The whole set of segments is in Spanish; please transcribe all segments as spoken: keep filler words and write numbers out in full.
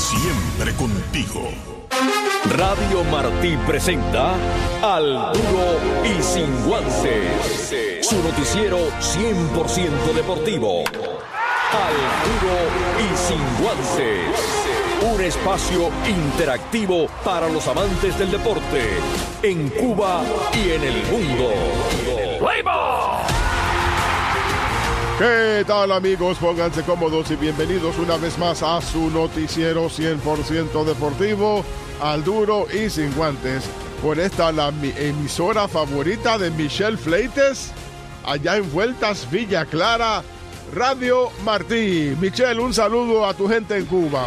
siempre contigo. Radio Martí presenta Al Duro y Sin Guantes, su noticiero cien por ciento deportivo. Al Duro y Sin Guantes, un espacio interactivo para los amantes del deporte en Cuba y en el mundo. ¡Play ball! ¿Qué tal, amigos? Pónganse cómodos y bienvenidos una vez más a su noticiero cien por ciento deportivo, Al Duro y Sin Guantes, por esta la emisora favorita de Michelle Fleites, allá en Vueltas Villa Clara, Radio Martí. Michelle, un saludo a tu gente en Cuba.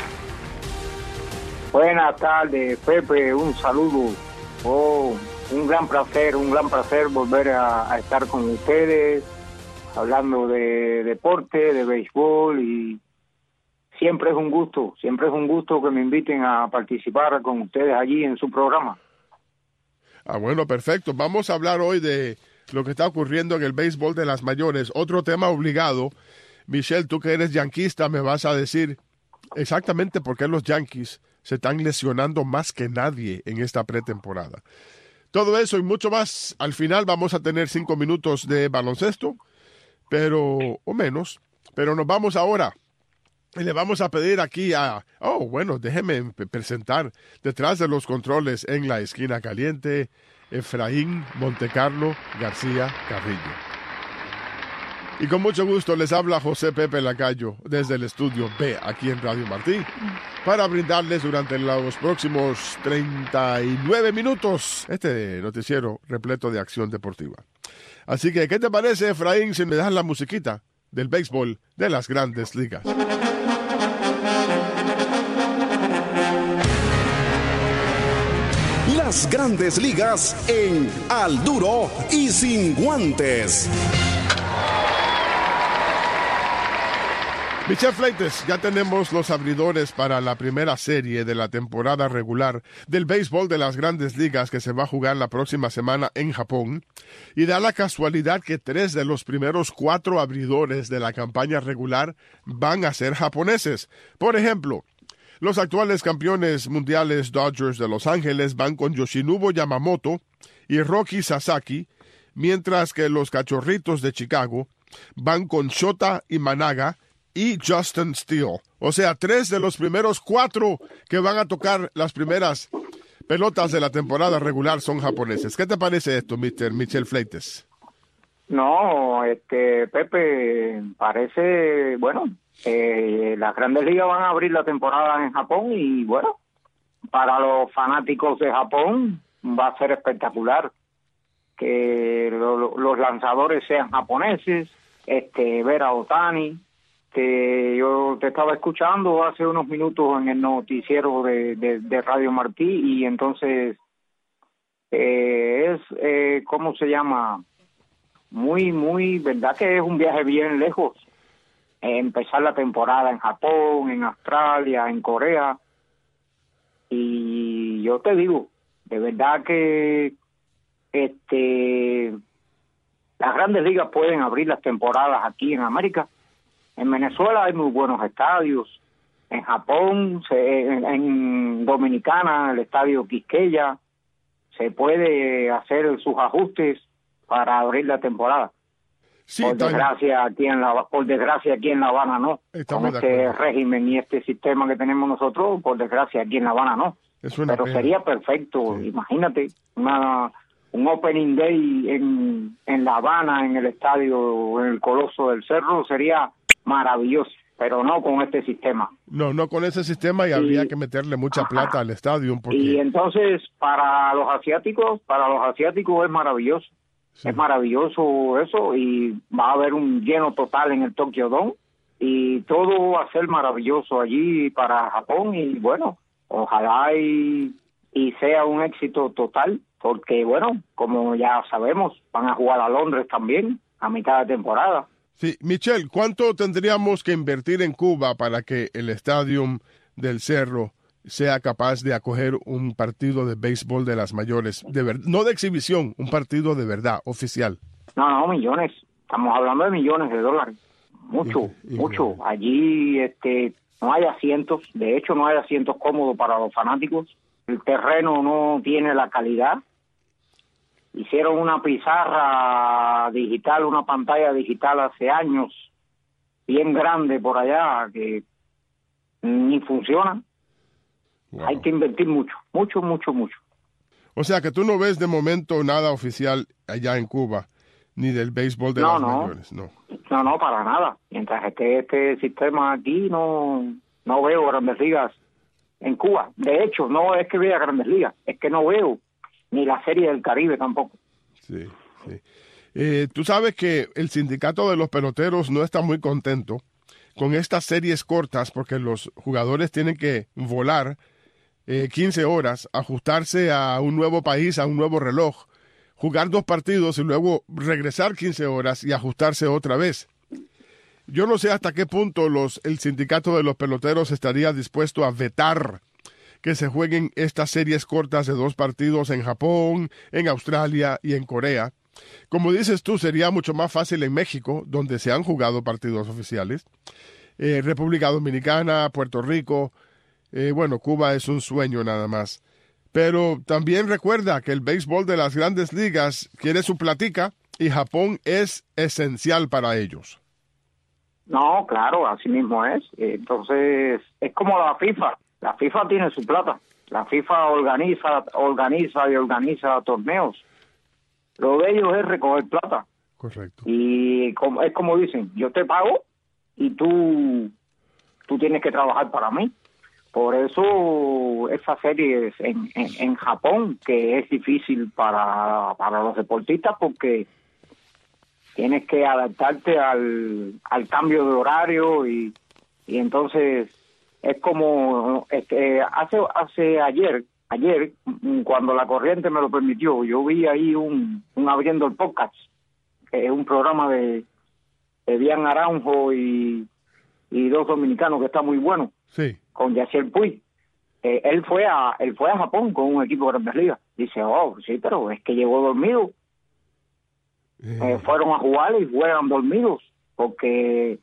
Buenas tardes, Pepe, un saludo. Oh, un gran placer, un gran placer volver a, a estar con ustedes, hablando de deporte, de béisbol, y siempre es un gusto, siempre es un gusto que me inviten a participar con ustedes allí en su programa. Ah, bueno, perfecto. Vamos a hablar hoy de lo que está ocurriendo en el béisbol de las mayores. Otro tema obligado. Michelle, tú que eres yanquista, me vas a decir exactamente por qué los Yankees se están lesionando más que nadie en esta pretemporada. Todo eso y mucho más. Al final vamos a tener cinco minutos de baloncesto, pero, o menos, pero nos vamos ahora y le vamos a pedir aquí a, oh, bueno, déjeme presentar detrás de los controles en la esquina caliente, Efraín Montecarlo García Carrillo. Y con mucho gusto les habla José Pepe Lacayo desde el estudio B aquí en Radio Martí para brindarles durante los próximos treinta y nueve minutos este noticiero repleto de acción deportiva. Así que, ¿qué te parece, Efraín, si me das la musiquita del béisbol de las Grandes Ligas? Las Grandes Ligas en Al Duro y Sin Guantes. Michelle Fleites, ya tenemos los abridores para la primera serie de la temporada regular del béisbol de las Grandes Ligas que se va a jugar la próxima semana en Japón. Y da la casualidad que tres de los primeros cuatro abridores de la campaña regular van a ser japoneses. Por ejemplo, los actuales campeones mundiales Dodgers de Los Ángeles van con Yoshinobu Yamamoto y Roki Sasaki, mientras que los Cachorritos de Chicago van con Shota Imanaga y Justin Steele. O sea, tres de los primeros cuatro que van a tocar las primeras pelotas de la temporada regular son japoneses. ¿Qué te parece esto, mister Michelle Fleites? No, este, Pepe, parece, bueno, eh, las Grandes Ligas van a abrir la temporada en Japón y, bueno, para los fanáticos de Japón va a ser espectacular que lo, lo, los lanzadores sean japoneses, este, ver a Ohtani, que yo te estaba escuchando hace unos minutos en el noticiero de, de, de Radio Martí, y entonces eh, es, eh, ¿cómo se llama? Muy, muy, verdad que es un viaje bien lejos, eh, empezar la temporada en Japón, en Australia, en Corea, y yo te digo, de verdad que este las Grandes Ligas pueden abrir las temporadas aquí en América. En Venezuela hay muy buenos estadios. En Japón, se, en, en Dominicana, el estadio Quisqueya, se puede hacer sus ajustes para abrir la temporada. Sí, por desgracia aquí en la por desgracia aquí en La Habana no. Con este régimen y este sistema que tenemos nosotros, por desgracia aquí en La Habana no. Pero pena. Sería perfecto. Sí. Imagínate una un opening day en en La Habana, en el estadio, en el Coloso del Cerro, sería maravilloso, pero no con este sistema. No, no con ese sistema y, y habría que meterle mucha plata al estadio. Porque... Y entonces, para los asiáticos, para los asiáticos es maravilloso. Sí. Es maravilloso eso, y va a haber un lleno total en el Tokyo Dome, y todo va a ser maravilloso allí para Japón, y bueno, ojalá y, y sea un éxito total, porque bueno, como ya sabemos, van a jugar a Londres también, a mitad de temporada. Sí, Michelle, ¿cuánto tendríamos que invertir en Cuba para que el Estadio del Cerro sea capaz de acoger un partido de béisbol de las mayores, de ver, no de exhibición, un partido de verdad, oficial? No, no, millones. Estamos hablando de millones de dólares. Mucho, y, y mucho. Bueno. Allí, este, no hay asientos, de hecho no hay asientos cómodos para los fanáticos, el terreno no tiene la calidad. Hicieron una pizarra digital, una pantalla digital hace años, bien grande por allá, que ni funciona. Wow. Hay que invertir mucho, mucho, mucho, mucho. O sea que tú no ves de momento nada oficial allá en Cuba, ni del béisbol de no, las no. mayores, no. No, no, para nada. Mientras esté este sistema aquí, no, no veo Grandes Ligas en Cuba. De hecho, no es que vea Grandes Ligas, es que no veo ni la Serie del Caribe tampoco. Sí, sí. Eh, tú sabes que el sindicato de los peloteros no está muy contento con estas series cortas porque los jugadores tienen que volar eh, quince horas, ajustarse a un nuevo país, a un nuevo reloj, jugar dos partidos y luego regresar quince horas y ajustarse otra vez. Yo no sé hasta qué punto los, el sindicato de los peloteros estaría dispuesto a vetar que se jueguen estas series cortas de dos partidos en Japón, en Australia y en Corea. Como dices tú, sería mucho más fácil en México, donde se han jugado partidos oficiales. Eh, República Dominicana, Puerto Rico, eh, bueno, Cuba es un sueño nada más. Pero también recuerda que el béisbol de las Grandes Ligas quiere su platica y Japón es esencial para ellos. No, claro, así mismo es. Entonces, es como la FIFA. La FIFA tiene su plata. La FIFA organiza, organiza y organiza torneos. Lo de ellos es recoger plata. Correcto. Y como, es como dicen, yo te pago y tú, tú tienes que trabajar para mí. Por eso esas series en, en, en Japón, que es difícil para, para los deportistas porque tienes que adaptarte al, al cambio de horario y, y entonces es como este, hace hace ayer ayer cuando la corriente me lo permitió, yo vi ahí un, un Abriendo el Podcast, que es un programa de, de Dian Naranjo y, y dos dominicanos que está muy bueno. Sí. Con Yaciel Puig. Eh, él fue a él fue a Japón con un equipo de Grandes Ligas. Dice, oh, sí, pero es que llegó dormido. Eh. Eh, fueron a jugar y juegan dormidos porque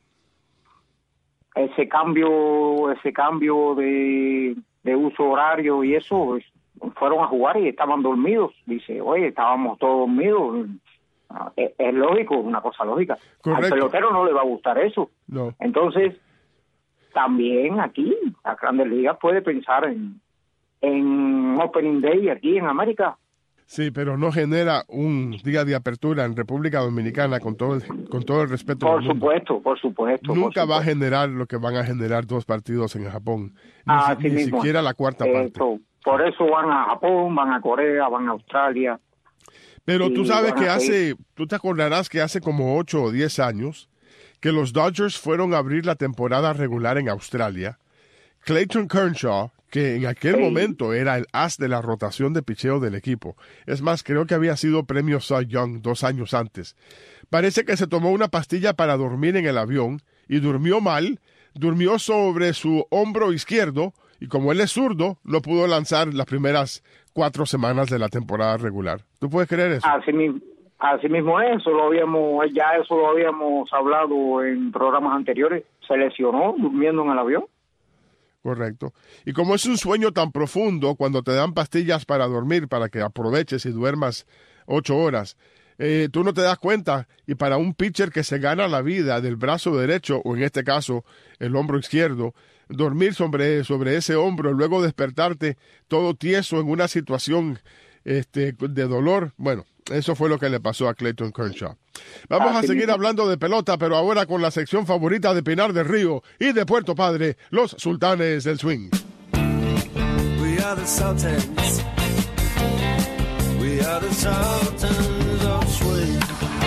ese cambio ese cambio de, de uso horario y eso, pues, fueron a jugar y estaban dormidos. Dice, oye, estábamos todos dormidos. Es, es lógico, una cosa lógica. Correcto. Al pelotero no le va a gustar eso. No. Entonces, también aquí, la Grandes Ligas puede pensar en, en Opening Day aquí en América. Sí, pero no genera un día de apertura en República Dominicana con todo el, con todo el respeto. Por supuesto, por supuesto. Nunca por supuesto. va a generar lo que van a generar dos partidos en Japón. Ni, ah, si, ni siquiera la cuarta Esto, parte. Por eso van a Japón, van a Corea, van a Australia. Pero tú sabes que hace, tú te acordarás que hace como ocho o diez años que los Dodgers fueron a abrir la temporada regular en Australia. Clayton Kershaw, que en aquel sí. momento era el as de la rotación de picheo del equipo. Es más, creo que había sido premio Cy Young dos años antes. Parece que se tomó una pastilla para dormir en el avión y durmió mal, durmió sobre su hombro izquierdo y como él es zurdo, no pudo lanzar las primeras cuatro semanas de la temporada regular. ¿Tú puedes creer eso? Así mismo. Así mismo eso, lo habíamos, ya eso lo habíamos hablado en programas anteriores. Se lesionó durmiendo en el avión. Correcto. Y como es un sueño tan profundo, cuando te dan pastillas para dormir, para que aproveches y duermas ocho horas, eh, tú no te das cuenta. Y para un pitcher que se gana la vida del brazo derecho, o en este caso, el hombro izquierdo, dormir sobre, sobre ese hombro, luego despertarte todo tieso en una situación este, de dolor, bueno, eso fue lo que le pasó a Clayton Kershaw. Vamos a seguir hablando de pelota, pero ahora con la sección favorita de Pinar del Río y de Puerto Padre, los Sultanes del Swing. We are the Sultans. We are the Sultans of Swing.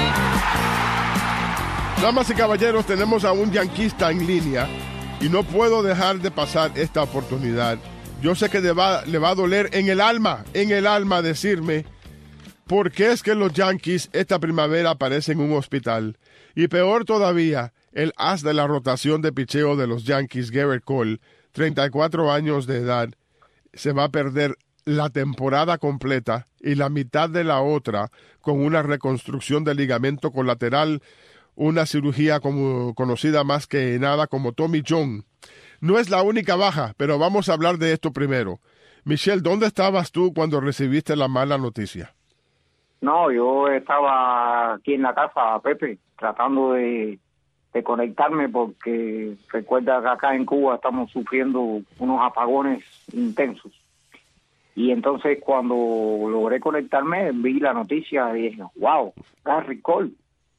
Damas y caballeros, tenemos a un yanquista en línea y no puedo dejar de pasar esta oportunidad. Yo sé que le va, le va a doler en el alma, en el alma decirme por qué es que los Yankees esta primavera aparecen en un hospital. Y peor todavía, el as de la rotación de picheo de los Yankees, Gerrit Cole, treinta y cuatro años de edad, se va a perder la temporada completa y la mitad de la otra con una reconstrucción del ligamento colateral, una cirugía como, conocida más que nada como Tommy John. No es la única baja, pero vamos a hablar de esto primero. Michelle, ¿dónde estabas tú cuando recibiste la mala noticia? No, yo estaba aquí en la casa, Pepe, tratando de, de conectarme porque recuerda que acá en Cuba estamos sufriendo unos apagones intensos. Y entonces cuando logré conectarme, vi la noticia y dije, wow, Gary Cole,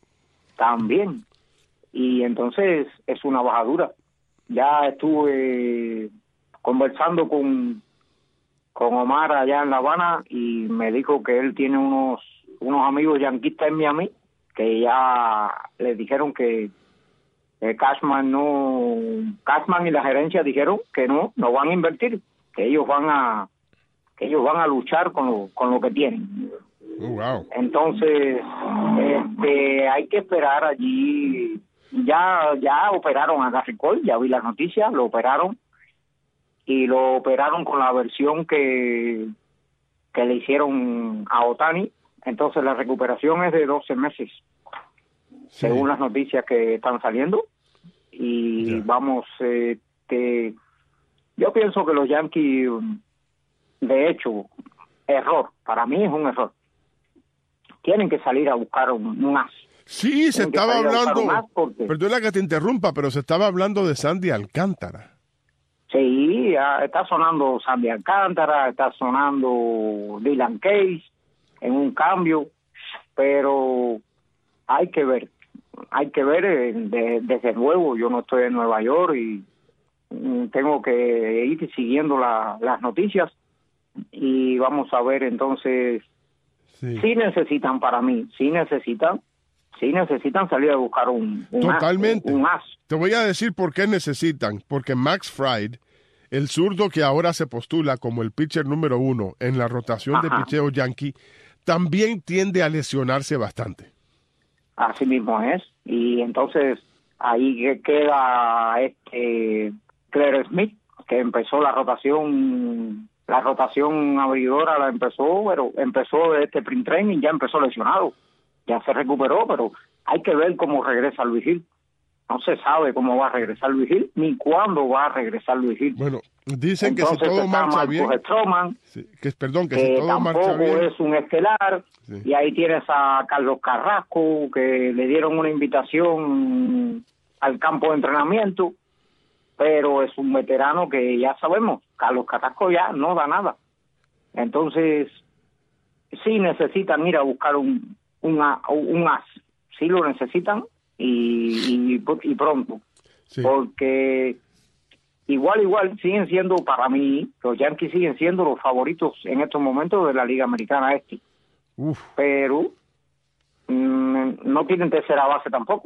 también. Y entonces es una bajadura. Ya estuve conversando con, con Omar allá en La Habana y me dijo que él tiene unos, unos amigos yanquistas en Miami que ya le dijeron que eh, Cashman no, Cashman y la gerencia dijeron que no, no van a invertir, que ellos van a que ellos van a luchar con lo, con lo que tienen. Oh, wow. Entonces, este, hay que esperar allí. Ya ya operaron a Gary Cole, ya vi las noticias, lo operaron y lo operaron con la versión que, que le hicieron a Ohtani. Entonces la recuperación es de doce meses, sí, según las noticias que están saliendo. Y ya. vamos, este, yo pienso que los Yankees, de hecho, error, para mí es un error. Tienen que salir a buscar un, un as. Sí, se estaba hablando, perdona que te interrumpa, pero se estaba hablando de Sandy Alcántara. Sí, está sonando Sandy Alcántara, está sonando Dylan Case en un cambio, pero hay que ver, hay que ver de, desde nuevo. Yo no estoy en Nueva York y tengo que ir siguiendo la, las noticias y vamos a ver entonces. Sí. sí necesitan, para mí, sí necesitan. Sí necesitan salir a buscar un, un Totalmente. As, un as. Te voy a decir por qué necesitan. Porque Max Fried, el zurdo que ahora se postula como el pitcher número uno en la rotación Ajá. de picheo yankee, también tiende a lesionarse bastante. Así mismo es. Y entonces ahí queda este Claire Smith, que empezó la rotación, la rotación abridora la empezó, pero empezó de este sprint training, ya empezó lesionado. Ya se recuperó, pero hay que ver cómo regresa Luis Gil. No se sabe cómo va a regresar Luis Gil, ni cuándo va a regresar Luis Gil. Bueno, dicen Entonces, que si todo marcha Marcos bien... Stroman, sí, que, perdón, que, que si todo tampoco marcha bien... es un estelar, sí. Y ahí tienes a Carlos Carrasco, que le dieron una invitación al campo de entrenamiento, pero es un veterano que ya sabemos, Carlos Carrasco ya no da nada. Entonces, sí necesitan ir a buscar un... Un, un as, sí lo necesitan y, y, y pronto, sí. Porque igual, igual siguen siendo, para mí, los Yankees siguen siendo los favoritos en estos momentos de la Liga Americana Este. Uf. Pero mmm, no tienen tercera base tampoco.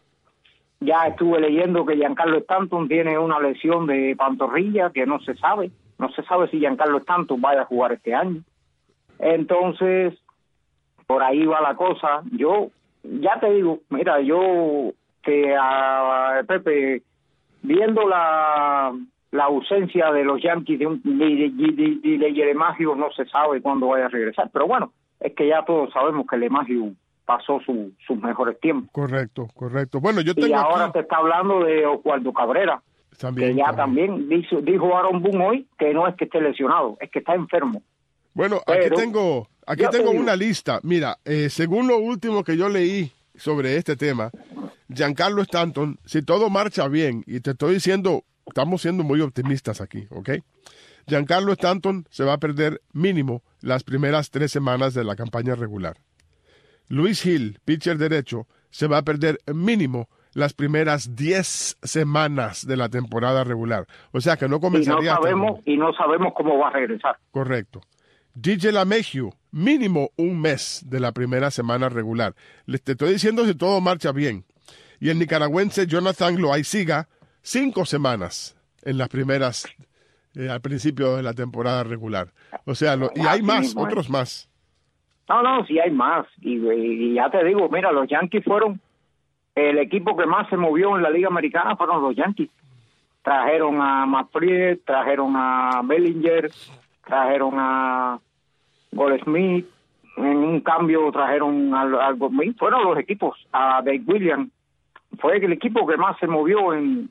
Ya estuve leyendo que Giancarlo Stanton tiene una lesión de pantorrilla que no se sabe, no se sabe si Giancarlo Stanton vaya a jugar este año. Entonces, por ahí va la cosa. Yo, ya te digo, mira, yo que a Pepe, viendo la, la ausencia de los Yankees de, un, de, de, de, de Lemagio, no se sabe cuándo vaya a regresar. Pero bueno, es que ya todos sabemos que Lemagio pasó su, sus mejores tiempos. Correcto, correcto. Bueno, yo tengo y ahora aquí... se está hablando de Oswaldo Cabrera, también, que ya también, también dijo, dijo Aaron Boone hoy que no es que esté lesionado, es que está enfermo. Bueno, Pero, aquí tengo... Aquí tengo una lista. Mira, eh, según lo último que yo leí sobre este tema, Giancarlo Stanton, si todo marcha bien, y te estoy diciendo, estamos siendo muy optimistas aquí, ¿ok? Giancarlo Stanton se va a perder mínimo las primeras tres semanas de la campaña regular. Luis Gil, pitcher derecho, se va a perder mínimo las primeras diez semanas de la temporada regular. O sea que no comenzaría... Y no sabemos, y no sabemos cómo va a regresar. Correcto. D J LeMahieu, mínimo un mes de la primera semana regular. Les te estoy diciendo si todo marcha bien. Y el nicaragüense Jonathan Loaiziga, cinco semanas en las primeras, eh, al principio de la temporada regular. O sea, lo, y hay más, otros más. No, no, sí hay más. Y, y ya te digo, mira, los Yankees fueron el equipo que más se movió en la Liga Americana, fueron los Yankees. Trajeron a McFried, trajeron a Bellinger, trajeron a Goldschmidt, en un cambio trajeron a, a Goldschmidt, fueron los equipos, a Dave Williams, fue el equipo que más se movió en,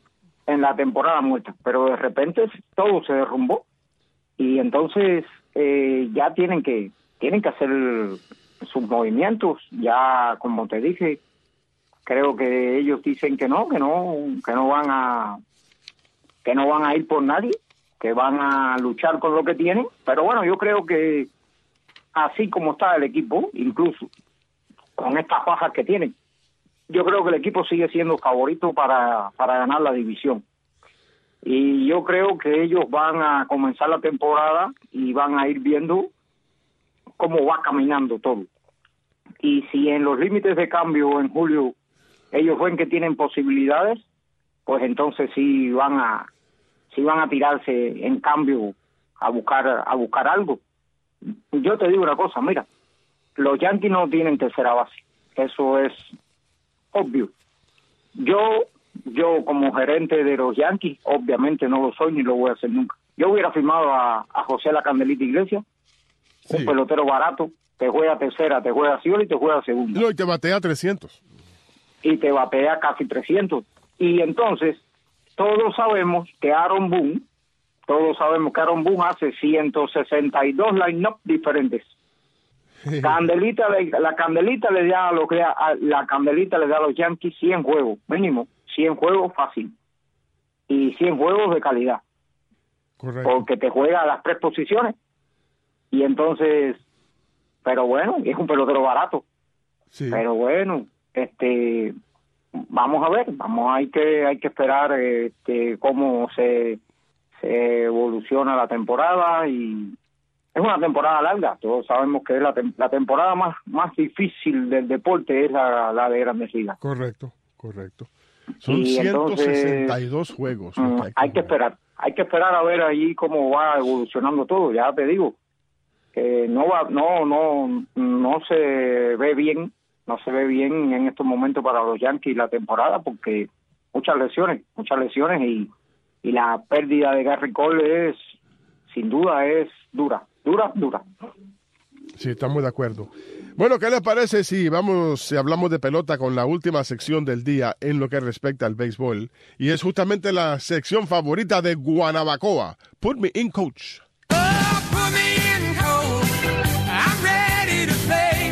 en la temporada muerta, pero de repente todo se derrumbó y entonces eh, ya tienen que tienen que hacer sus movimientos. Ya, como te dije, creo que ellos dicen que no, que no, que no van a que no van a ir por nadie, que van a luchar con lo que tienen. Pero bueno, yo creo que así como está el equipo, incluso con estas bajas que tienen, yo creo que el equipo sigue siendo favorito para, para ganar la división. Y yo creo que ellos van a comenzar la temporada y van a ir viendo cómo va caminando todo. Y si en los límites de cambio en julio ellos ven que tienen posibilidades, pues entonces sí van a sí van a tirarse en cambio a buscar a buscar algo. Yo te digo una cosa, mira, los Yankees no tienen tercera base, eso es obvio. Yo, yo como gerente de los Yankees, obviamente no lo soy ni lo voy a hacer nunca. Yo hubiera firmado a, a José La Candelita Iglesias, sí, un pelotero barato, te juega tercera, te juega ciola y te juega segunda. No, y te batea trescientos. Y te batea casi trescientos. Y entonces, todos sabemos que Aaron Boone, todos sabemos que Aaron Boone hace ciento sesenta y dos line-up diferentes. Candelita, la Candelita le da a los la Candelita le da a los Yankees cien juegos, mínimo, cien juegos fácil. Y cien juegos de calidad. Correcto. Porque te juega a las tres posiciones. Y entonces, pero bueno, es un pelotero barato. Sí. Pero bueno, este vamos a ver, vamos hay que hay que esperar este cómo se se evoluciona la temporada. Y es una temporada larga, todos sabemos que es la, tem- la temporada más más difícil del deporte, es la, la de Grandes Ligas. Correcto, correcto. Son Y ciento sesenta y dos entonces, juegos. mm, que hay, que hay que esperar, hay que esperar a ver ahí cómo va evolucionando todo. Ya te digo que no va, no, no, no se ve bien, no se ve bien en estos momentos para los Yankees la temporada, porque muchas lesiones, muchas lesiones y, y la pérdida de Gary Cole es, sin duda, es dura, dura, dura. Sí, estamos de acuerdo. Bueno, ¿qué les parece si vamos, si hablamos de pelota con la última sección del día en lo que respecta al béisbol? Y es justamente la sección favorita de Guanabacoa. Put me in, coach. Oh, put me in, coach. I'm ready to play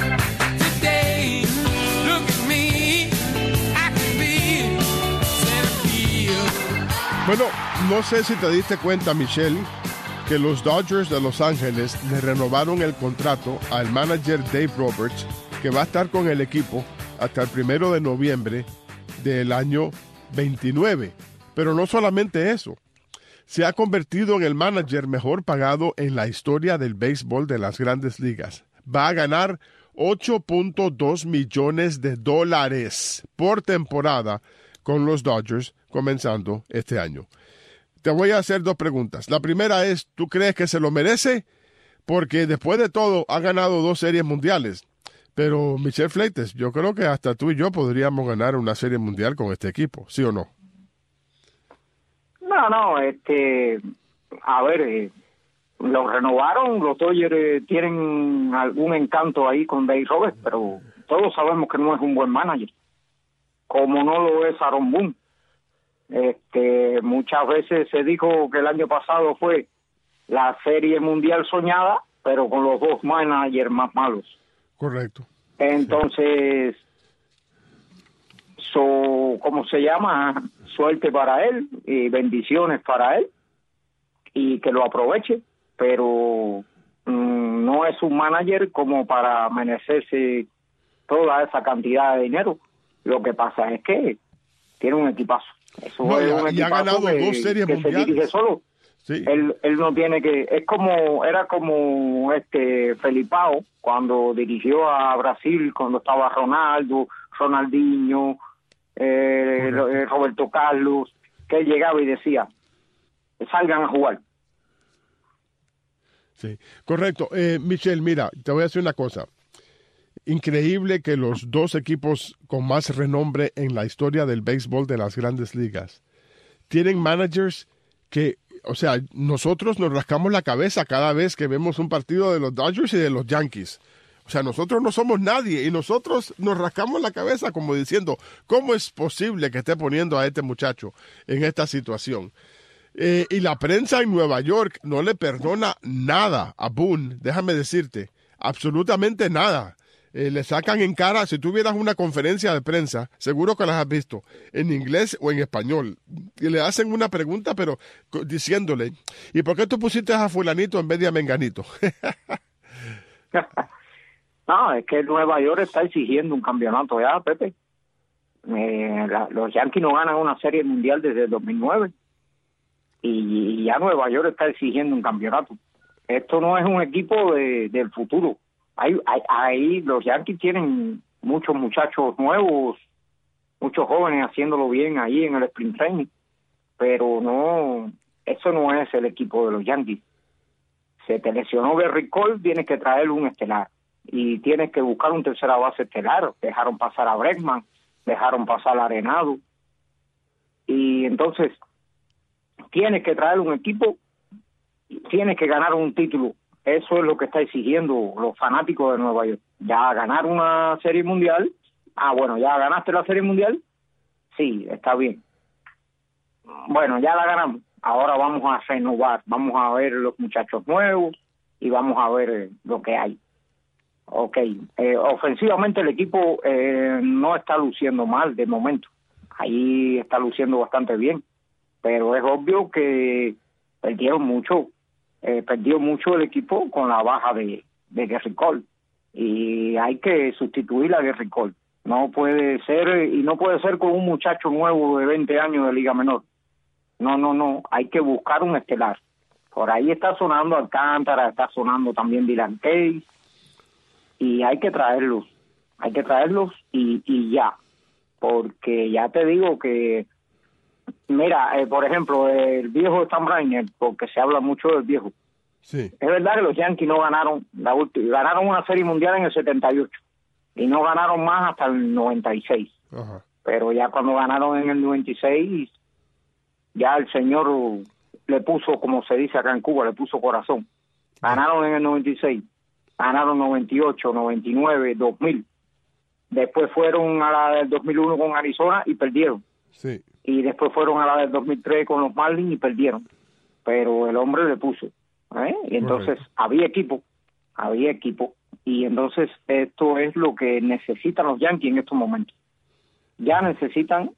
today. Look at me, I can be center field. Bueno, no sé si te diste cuenta, Michelle, que los Dodgers de Los Ángeles le renovaron el contrato al manager Dave Roberts, que va a estar con el equipo hasta el primero de noviembre del año veintinueve. Pero no solamente eso, se ha convertido en el manager mejor pagado en la historia del béisbol de las Grandes Ligas. Va a ganar ocho punto dos millones de dólares por temporada con los Dodgers comenzando este año. Te voy a hacer dos preguntas. La primera es, ¿tú crees que se lo merece? Porque después de todo ha ganado dos series mundiales. Pero, Michelle Fleites, yo creo que hasta tú y yo podríamos ganar una serie mundial con este equipo, ¿sí o no? No, no, este, a ver, eh, lo renovaron, los Dodgers eh, tienen algún encanto ahí con Dave Roberts, pero todos sabemos que no es un buen manager, como no lo es Aaron Boone. Este, muchas veces se dijo que el año pasado fue la serie mundial soñada, pero con los dos managers más malos. Correcto. Entonces, so, ¿cómo se llama? Suerte para él y bendiciones para él y que lo aproveche, pero mmm, no es un manager como para merecerse toda esa cantidad de dinero. Lo que pasa es que tiene un equipazo. Eso No, es y, un y ha ganado que, dos series que mundiales. se dirige solo. Sí. Él, él no tiene que, es como, era como este Felipao cuando dirigió a Brasil, cuando estaba Ronaldo, Ronaldinho, eh, Roberto Carlos, que él llegaba y decía, salgan a jugar. Sí, correcto. Eh, Michelle, mira, te voy a decir una cosa. Increíble que los dos equipos con más renombre en la historia del béisbol de las Grandes Ligas tienen managers que, o sea, nosotros nos rascamos la cabeza cada vez que vemos un partido de los Dodgers y de los Yankees. O sea, nosotros no somos nadie y nosotros nos rascamos la cabeza como diciendo, ¿cómo es posible que esté poniendo a este muchacho en esta situación? Eh, y la prensa en Nueva York no le perdona nada a Boone, déjame decirte, absolutamente nada. Eh, le sacan en cara, si tuvieras una conferencia de prensa, seguro que las has visto, en inglés o en español, y le hacen una pregunta, pero diciéndole, ¿y por qué tú pusiste a fulanito en vez de a menganito? No, es que Nueva York está exigiendo un campeonato ya, Pepe. Eh, la, los Yankees no ganan una serie mundial desde el dos mil nueve y, y ya Nueva York está exigiendo un campeonato. Esto no es un equipo de, del futuro. Ahí, ahí, ahí los Yankees tienen muchos muchachos nuevos, muchos jóvenes haciéndolo bien ahí en el sprint training, pero no, eso no es el equipo de los Yankees. Se te lesionó Gerrit Cole, tienes que traer un estelar y tienes que buscar un tercera base estelar. Dejaron pasar a Bregman, dejaron pasar a Arenado y entonces tienes que traer un equipo, tienes que ganar un título. Eso es lo que está exigiendo los fanáticos de Nueva York. Ya ganar una serie mundial, ah bueno, ya ganaste la serie mundial, sí, está bien. Bueno, ya la ganamos, ahora vamos a renovar, vamos a ver los muchachos nuevos y vamos a ver lo que hay. Ok, eh, ofensivamente el equipo eh, no está luciendo mal de momento, ahí está luciendo bastante bien, pero es obvio que perdieron mucho, eh, perdió mucho el equipo con la baja de, de Gerrit Cole y hay que sustituir a Gerrit Cole. No puede ser, y no puede ser con un muchacho nuevo de veinte años de Liga Menor. No, no, no, hay que buscar un estelar. Por ahí está sonando Alcántara, está sonando también Dylan Case, y hay que traerlos, hay que traerlos y, y ya, porque ya te digo que, mira, eh, por ejemplo, el viejo Stan Brainer, porque se habla mucho del viejo. Sí. Es verdad que los Yankees no ganaron, la última, ganaron una serie mundial en el setenta y ocho y no ganaron más hasta el noventa y seis. Ajá. Pero ya cuando ganaron en el noventa y seis, ya el señor le puso, como se dice acá en Cuba, le puso corazón. Ganaron en el noventa y seis, ganaron noventa y ocho, noventa y nueve, dos mil. Después fueron a la del dos mil uno con Arizona y perdieron. Sí. Y después fueron a la del dos mil tres con los Marlins y perdieron. Pero el hombre le puso. ¿eh? Y entonces Correcto. había equipo, había equipo. Y entonces esto es lo que necesitan los Yankees en estos momentos. Ya necesitan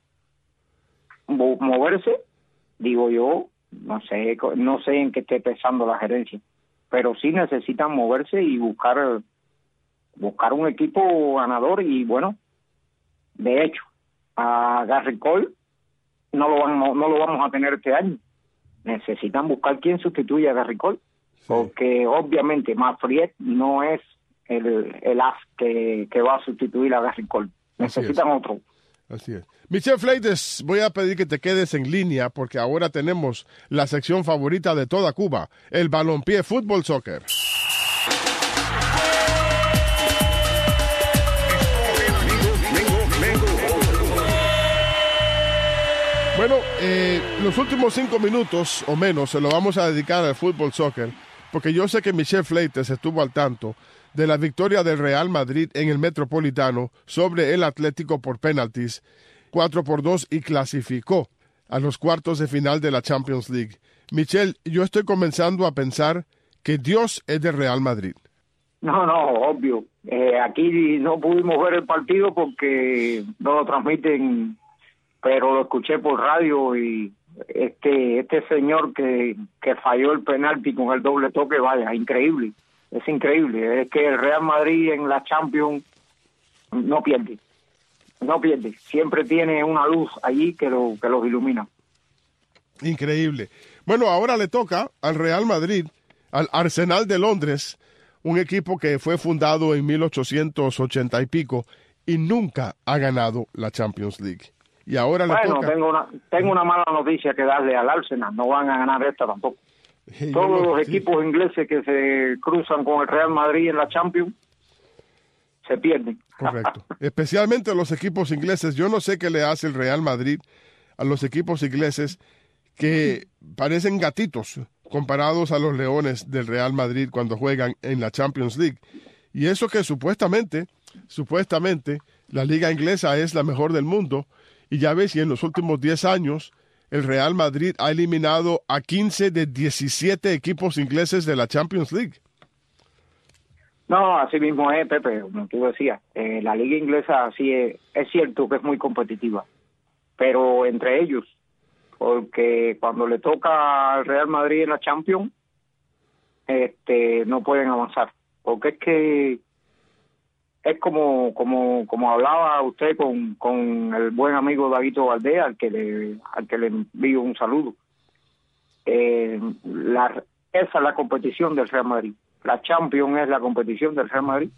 moverse, digo yo, no sé, no sé en qué esté pensando la gerencia, pero sí necesitan moverse y buscar buscar un equipo ganador. Y bueno, de hecho, a Gerrit Cole no lo van, no, no lo vamos a tener este año. Necesitan buscar quién sustituya a Gerrit Cole, sí. porque obviamente Manfred no es el, el as que, que va a sustituir a Gerrit Cole. Necesitan otro. Así es. Michel Fleites, voy a pedir que te quedes en línea porque ahora tenemos la sección favorita de toda Cuba, el balompié fútbol soccer. Bueno, eh, los últimos cinco minutos o menos se lo vamos a dedicar al fútbol soccer porque yo sé que Michel Fleites estuvo al tanto de la victoria del Real Madrid en el Metropolitano sobre el Atlético por penaltis, cuatro por dos, y clasificó a los cuartos de final de la Champions League. Michel, yo estoy comenzando a pensar que Dios es del Real Madrid. No, no, obvio. Eh, aquí no pudimos ver el partido porque no lo transmiten, pero lo escuché por radio y este este señor que, que falló el penalti con el doble toque, vaya, increíble. Es increíble, es que el Real Madrid en la Champions no pierde, no pierde, siempre tiene una luz allí que, lo, que los ilumina. Increíble. Bueno, ahora le toca al Real Madrid, al Arsenal de Londres, un equipo que fue fundado en mil ochocientos ochenta y pico y nunca ha ganado la Champions League. Y ahora le bueno, toca... tengo una, tengo una mala noticia que darle al Arsenal, no van a ganar esta tampoco. Hey, Todos no, los sí. equipos ingleses que se cruzan con el Real Madrid en la Champions se pierden. Correcto. Especialmente los equipos ingleses. Yo no sé qué le hace el Real Madrid a los equipos ingleses que parecen gatitos comparados a los leones del Real Madrid cuando juegan en la Champions League. Y eso que supuestamente, supuestamente, la liga inglesa es la mejor del mundo. Y ya ves, y en los últimos diez años, el Real Madrid ha eliminado a quince de diecisiete equipos ingleses de la Champions League. No, así mismo es, Pepe, como tú decías. Eh, la liga inglesa sí es, es cierto que es muy competitiva, pero entre ellos, porque cuando le toca al Real Madrid en la Champions, este, no pueden avanzar, porque es que es como como como hablaba usted con, con el buen amigo Daguito Valdés, al que le al que le envío un saludo. Eh, la, esa es la competición del Real Madrid. La Champions es la competición del Real Madrid.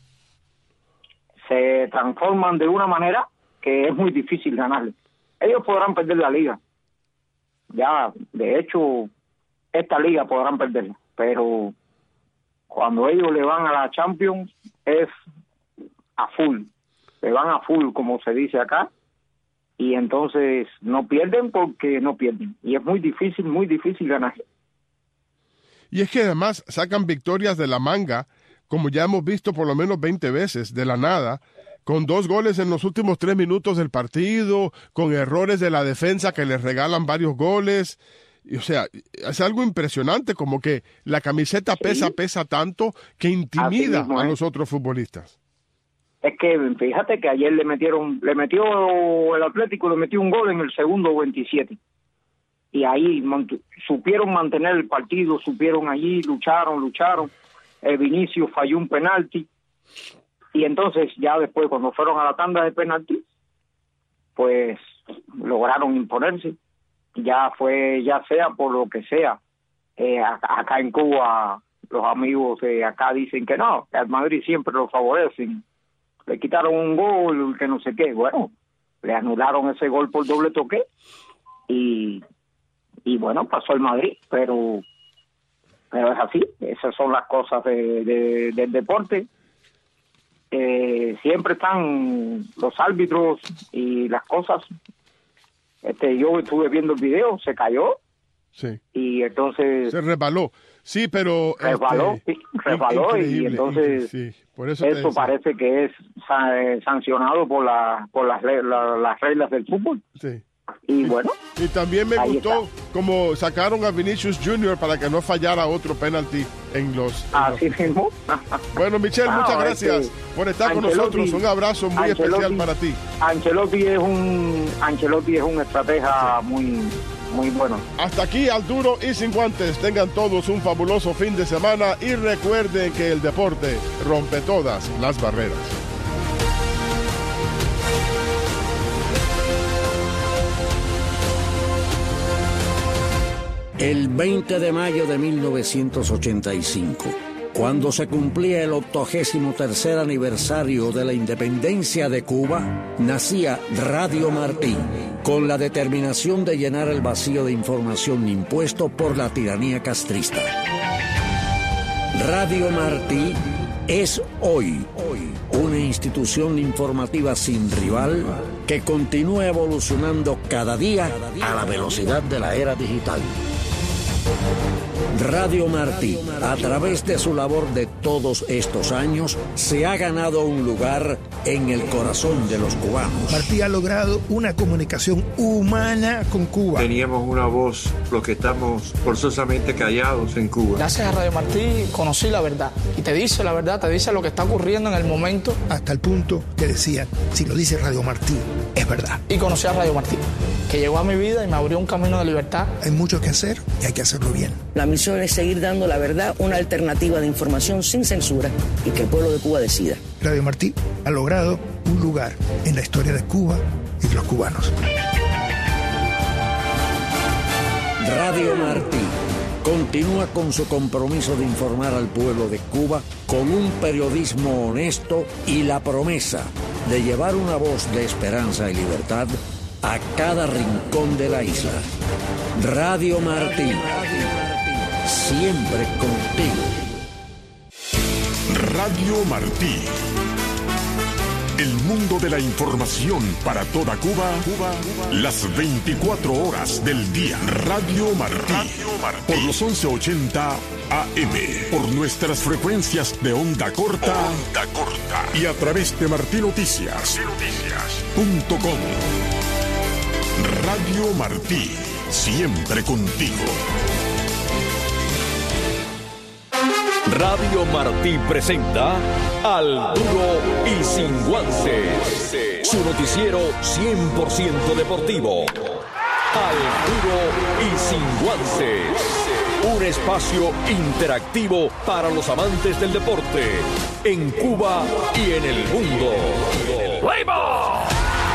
Se transforman de una manera que es muy difícil ganarle. Ellos podrán perder la liga. Ya, de hecho, esta liga podrán perderla. Pero cuando ellos le van a la Champions es a full. Le van a full, como se dice acá. Y entonces no pierden porque no pierden. Y es muy difícil, muy difícil ganarle. Y es que además sacan victorias de la manga, como ya hemos visto por lo menos veinte veces, de la nada, con dos goles en los últimos tres minutos del partido, con errores de la defensa que les regalan varios goles. Y, o sea, es algo impresionante, como que la camiseta pesa, sí. pesa tanto que intimida mismo, a ¿eh? los otros futbolistas. Es que fíjate que ayer le metieron, le metió el Atlético, le metió un gol en el segundo veintisiete. Y ahí mant- supieron mantener el partido, supieron allí, lucharon, lucharon. Eh, Vinicius falló un penalti. Y entonces ya después, cuando fueron a la tanda de penalti, pues lograron imponerse. Ya fue, ya sea por lo que sea. Eh, acá en Cuba, los amigos de acá dicen que no, que al Madrid siempre lo favorecen. Le quitaron un gol, que no sé qué. Bueno, le anularon ese gol por doble toque. Y... y bueno, pasó el Madrid, pero pero es así, esas son las cosas de, de, del deporte. Eh, siempre están los árbitros y las cosas. Este, yo estuve viendo el video, se cayó, sí. y entonces... Se resbaló, sí, pero... Resbaló, este, sí, resbaló, y entonces sí, por eso, eso parece que es sancionado por, la, por las, la, las reglas del fútbol. Sí. Y bueno, y también me gustó está. como sacaron a Vinicius junior para que no fallara otro penalti en los... En así los... mismo. Bueno, Michelle, no, muchas gracias este, por estar Ancelotti, con nosotros. Un abrazo muy Ancelotti, especial para ti. Ancelotti es un Ancelotti es un estratega sí. muy muy bueno. Hasta aquí Al Duro y Sin Guantes. Tengan todos un fabuloso fin de semana y recuerden que el deporte rompe todas las barreras. El veinte de mayo de mil novecientos ochenta y cinco, cuando se cumplía el octogésimo tercer aniversario de la independencia de Cuba, nacía Radio Martí, con la determinación de llenar el vacío de información impuesto por la tiranía castrista. Radio Martí es hoy, hoy una institución informativa sin rival que continúa evolucionando cada día a la velocidad de la era digital. Radio Martí, a través de su labor de todos estos años, se ha ganado un lugar en el corazón de los cubanos. Martí ha logrado una comunicación humana con Cuba. Teníamos una voz, los que estamos forzosamente callados en Cuba. Gracias a Radio Martí conocí la verdad. Y te dice la verdad, te dice lo que está ocurriendo en el momento. Hasta el punto que decían, si lo dice Radio Martí, es verdad. Y conocí a Radio Martí, que llegó a mi vida y me abrió un camino de libertad. Hay mucho que hacer y hay que hacerlo bien. La misión es seguir dando la verdad, una alternativa de información sin censura y que el pueblo de Cuba decida. Radio Martí ha logrado un lugar en la historia de Cuba y de los cubanos. Radio Martí continúa con su compromiso de informar al pueblo de Cuba con un periodismo honesto y la promesa de llevar una voz de esperanza y libertad a cada rincón de la isla. Radio Martí, siempre contigo. Radio Martí, El mundo de la información para toda Cuba, Cuba, las veinticuatro horas del día. Radio Martí, Radio Martí. Por los once ochenta A M, por nuestras frecuencias de onda corta, onda corta y a través de martí noticias punto com. Radio Martí, siempre contigo. Radio Martí presenta Al Duro y Sin Guantes, su noticiero cien por ciento deportivo. Al Duro y Sin Guantes, un espacio interactivo para los amantes del deporte en Cuba y en el mundo. ¡Play-ball!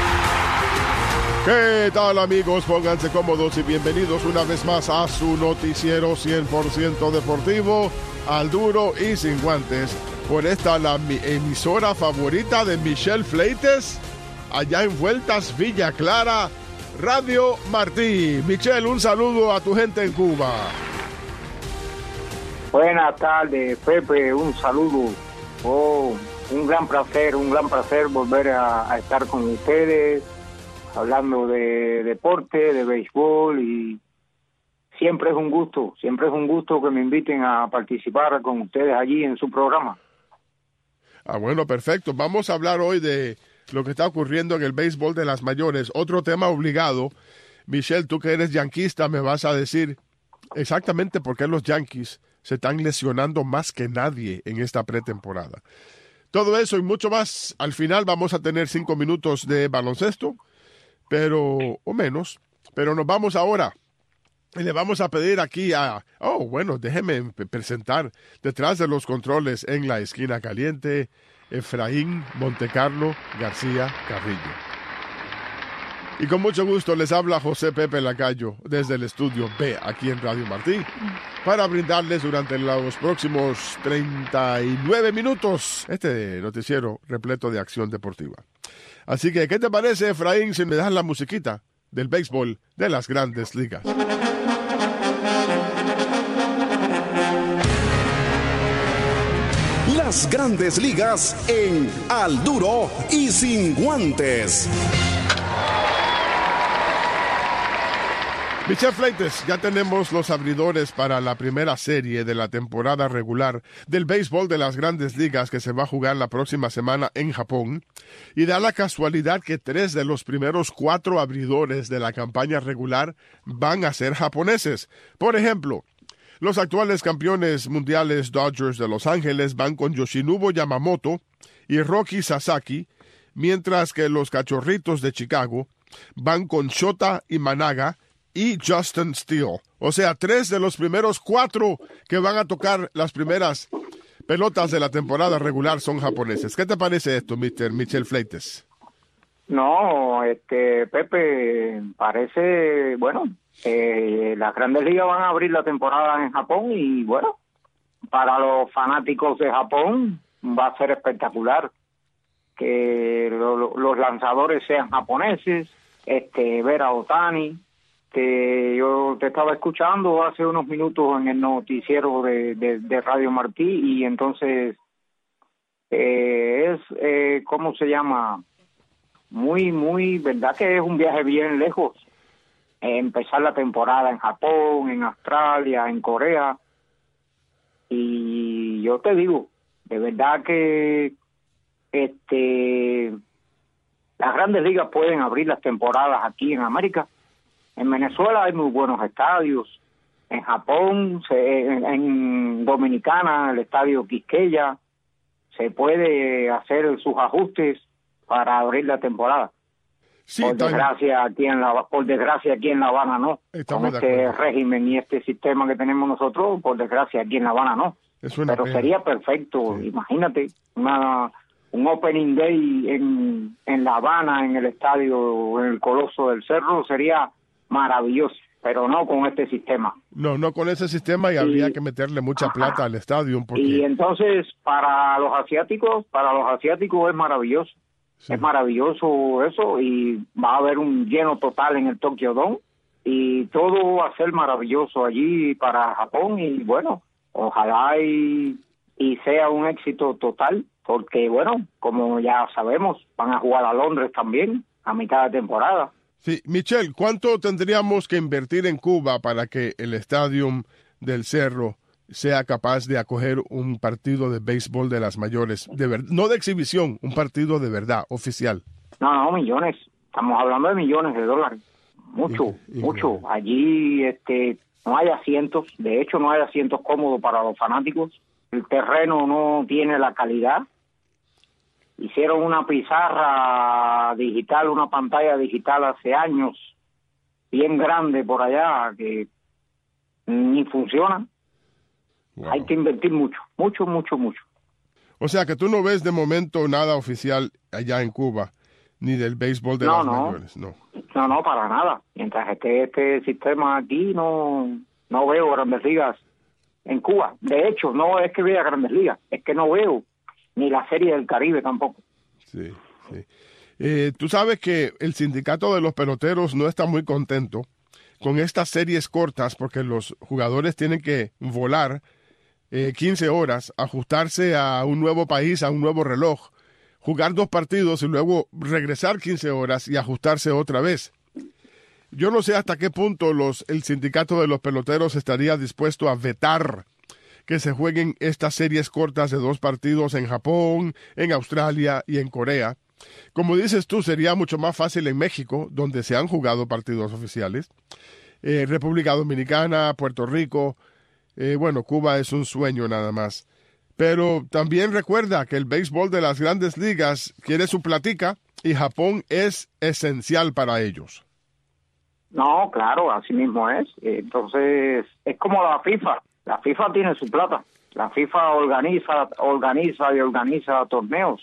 ¿Qué tal, amigos? Pónganse cómodos y bienvenidos una vez más a su noticiero cien por ciento deportivo, Al Duro y Sin Guantes, por esta la emisora favorita de Michelle Fleites, allá en Vueltas Villa Clara, Radio Martí. Michelle, un saludo a tu gente en Cuba. Buenas tardes, Pepe, un saludo. Oh, un gran placer, un gran placer volver a, a estar con ustedes, hablando de deporte, de béisbol, y siempre es un gusto, siempre es un gusto que me inviten a participar con ustedes allí en su programa. Ah, bueno, perfecto. Vamos a hablar hoy de lo que está ocurriendo en el béisbol de las mayores. Otro tema obligado. Michelle, tú que eres yanquista, me vas a decir exactamente por qué los Yankees se están lesionando más que nadie en esta pretemporada. Todo eso y mucho más. Al final vamos a tener cinco minutos de baloncesto, pero o menos, pero nos vamos ahora y le vamos a pedir aquí a, oh, bueno, déjeme presentar detrás de los controles en la esquina caliente, Efraín Montecarlo García Carrillo. Y con mucho gusto les habla José Pepe Lacayo desde el estudio B aquí en Radio Martí para brindarles durante los próximos treinta y nueve minutos este noticiero repleto de acción deportiva. Así que, ¿qué te parece, Efraín, si me das la musiquita del béisbol de las Grandes Ligas? Las Grandes Ligas en Al Duro y Sin Guantes. Michelle Fleites, ya tenemos los abridores para la primera serie de la temporada regular del béisbol de las Grandes Ligas que se va a jugar la próxima semana en Japón. Y da la casualidad que tres de los primeros cuatro abridores de la campaña regular van a ser japoneses. Por ejemplo, los actuales campeones mundiales Dodgers de Los Ángeles van con Yoshinobu Yamamoto y Roki Sasaki, mientras que los Cachorritos de Chicago van con Shota Imanaga y Justin Steele. O sea, tres de los primeros cuatro que van a tocar las primeras pelotas de la temporada regular son japoneses. ¿Qué te parece esto, mister Michelle Fleites? No, este, Pepe, parece, bueno, eh, las Grandes Ligas van a abrir la temporada en Japón y, bueno, para los fanáticos de Japón va a ser espectacular que lo, lo, los lanzadores sean japoneses, este, ver a Ohtani, que yo te estaba escuchando hace unos minutos en el noticiero de, de, de Radio Martí y entonces eh, es, eh, ¿cómo se llama? Muy, muy, verdad que es un viaje bien lejos. Eh, empezar la temporada en Japón, en Australia, en Corea. Y yo te digo, de verdad que este las Grandes Ligas pueden abrir las temporadas aquí en América. En Venezuela hay muy buenos estadios. En Japón, se, en, en Dominicana, el estadio Quisqueya, se puede hacer sus ajustes para abrir la temporada. Sí, por desgracia aquí en la por desgracia aquí en La Habana no. Estamos con este régimen y este sistema que tenemos nosotros, por desgracia aquí en La Habana no. Pero pena. Sería perfecto, sí. Imagínate una un opening day en en La Habana, en el estadio, en el Coloso del Cerro, sería maravilloso, pero no con este sistema. No, no con ese sistema y, y habría que meterle mucha ajá. plata al estadio. Porque... Y entonces para los asiáticos, para los asiáticos es maravilloso. Sí. Es maravilloso eso y va a haber un lleno total en el Tokyo Dome y todo va a ser maravilloso allí para Japón y bueno, ojalá y, y sea un éxito total porque bueno, como ya sabemos, van a jugar a Londres también a mitad de temporada. Sí, Michelle, ¿cuánto tendríamos que invertir en Cuba para que el Estadio del Cerro sea capaz de acoger un partido de béisbol de las mayores, de ver- no de exhibición, un partido de verdad, oficial? No, no, millones. Estamos hablando de millones de dólares. Mucho, Y- y- mucho. Allí este, no hay asientos. De hecho, no hay asientos cómodos para los fanáticos. El terreno no tiene la calidad. Hicieron una pizarra digital, una pantalla digital hace años, bien grande por allá, que ni funciona. Wow. Hay que invertir mucho, mucho, mucho, mucho. O sea que tú no ves de momento nada oficial allá en Cuba, ni del béisbol de No, las no. mayores, no. No, no, para nada. Mientras esté este sistema aquí, no, no veo Grandes Ligas en Cuba. De hecho, no es que vea Grandes Ligas, es que no veo ni la Serie del Caribe tampoco. Sí, sí. Eh, tú sabes que el sindicato de los peloteros no está muy contento con estas series cortas porque los jugadores tienen que volar eh, quince horas, ajustarse a un nuevo país, a un nuevo reloj, jugar dos partidos y luego regresar quince horas y ajustarse otra vez. Yo no sé hasta qué punto los, el sindicato de los peloteros estaría dispuesto a vetar que se jueguen estas series cortas de dos partidos en Japón, en Australia y en Corea. Como dices tú, sería mucho más fácil en México, donde se han jugado partidos oficiales. Eh, República Dominicana, Puerto Rico, eh, bueno, Cuba es un sueño nada más. Pero también recuerda que el béisbol de las grandes ligas quiere su platica y Japón es esencial para ellos. No, claro, así mismo es. Entonces, es como la FIFA. La FIFA tiene su plata. La FIFA organiza, organiza y organiza torneos.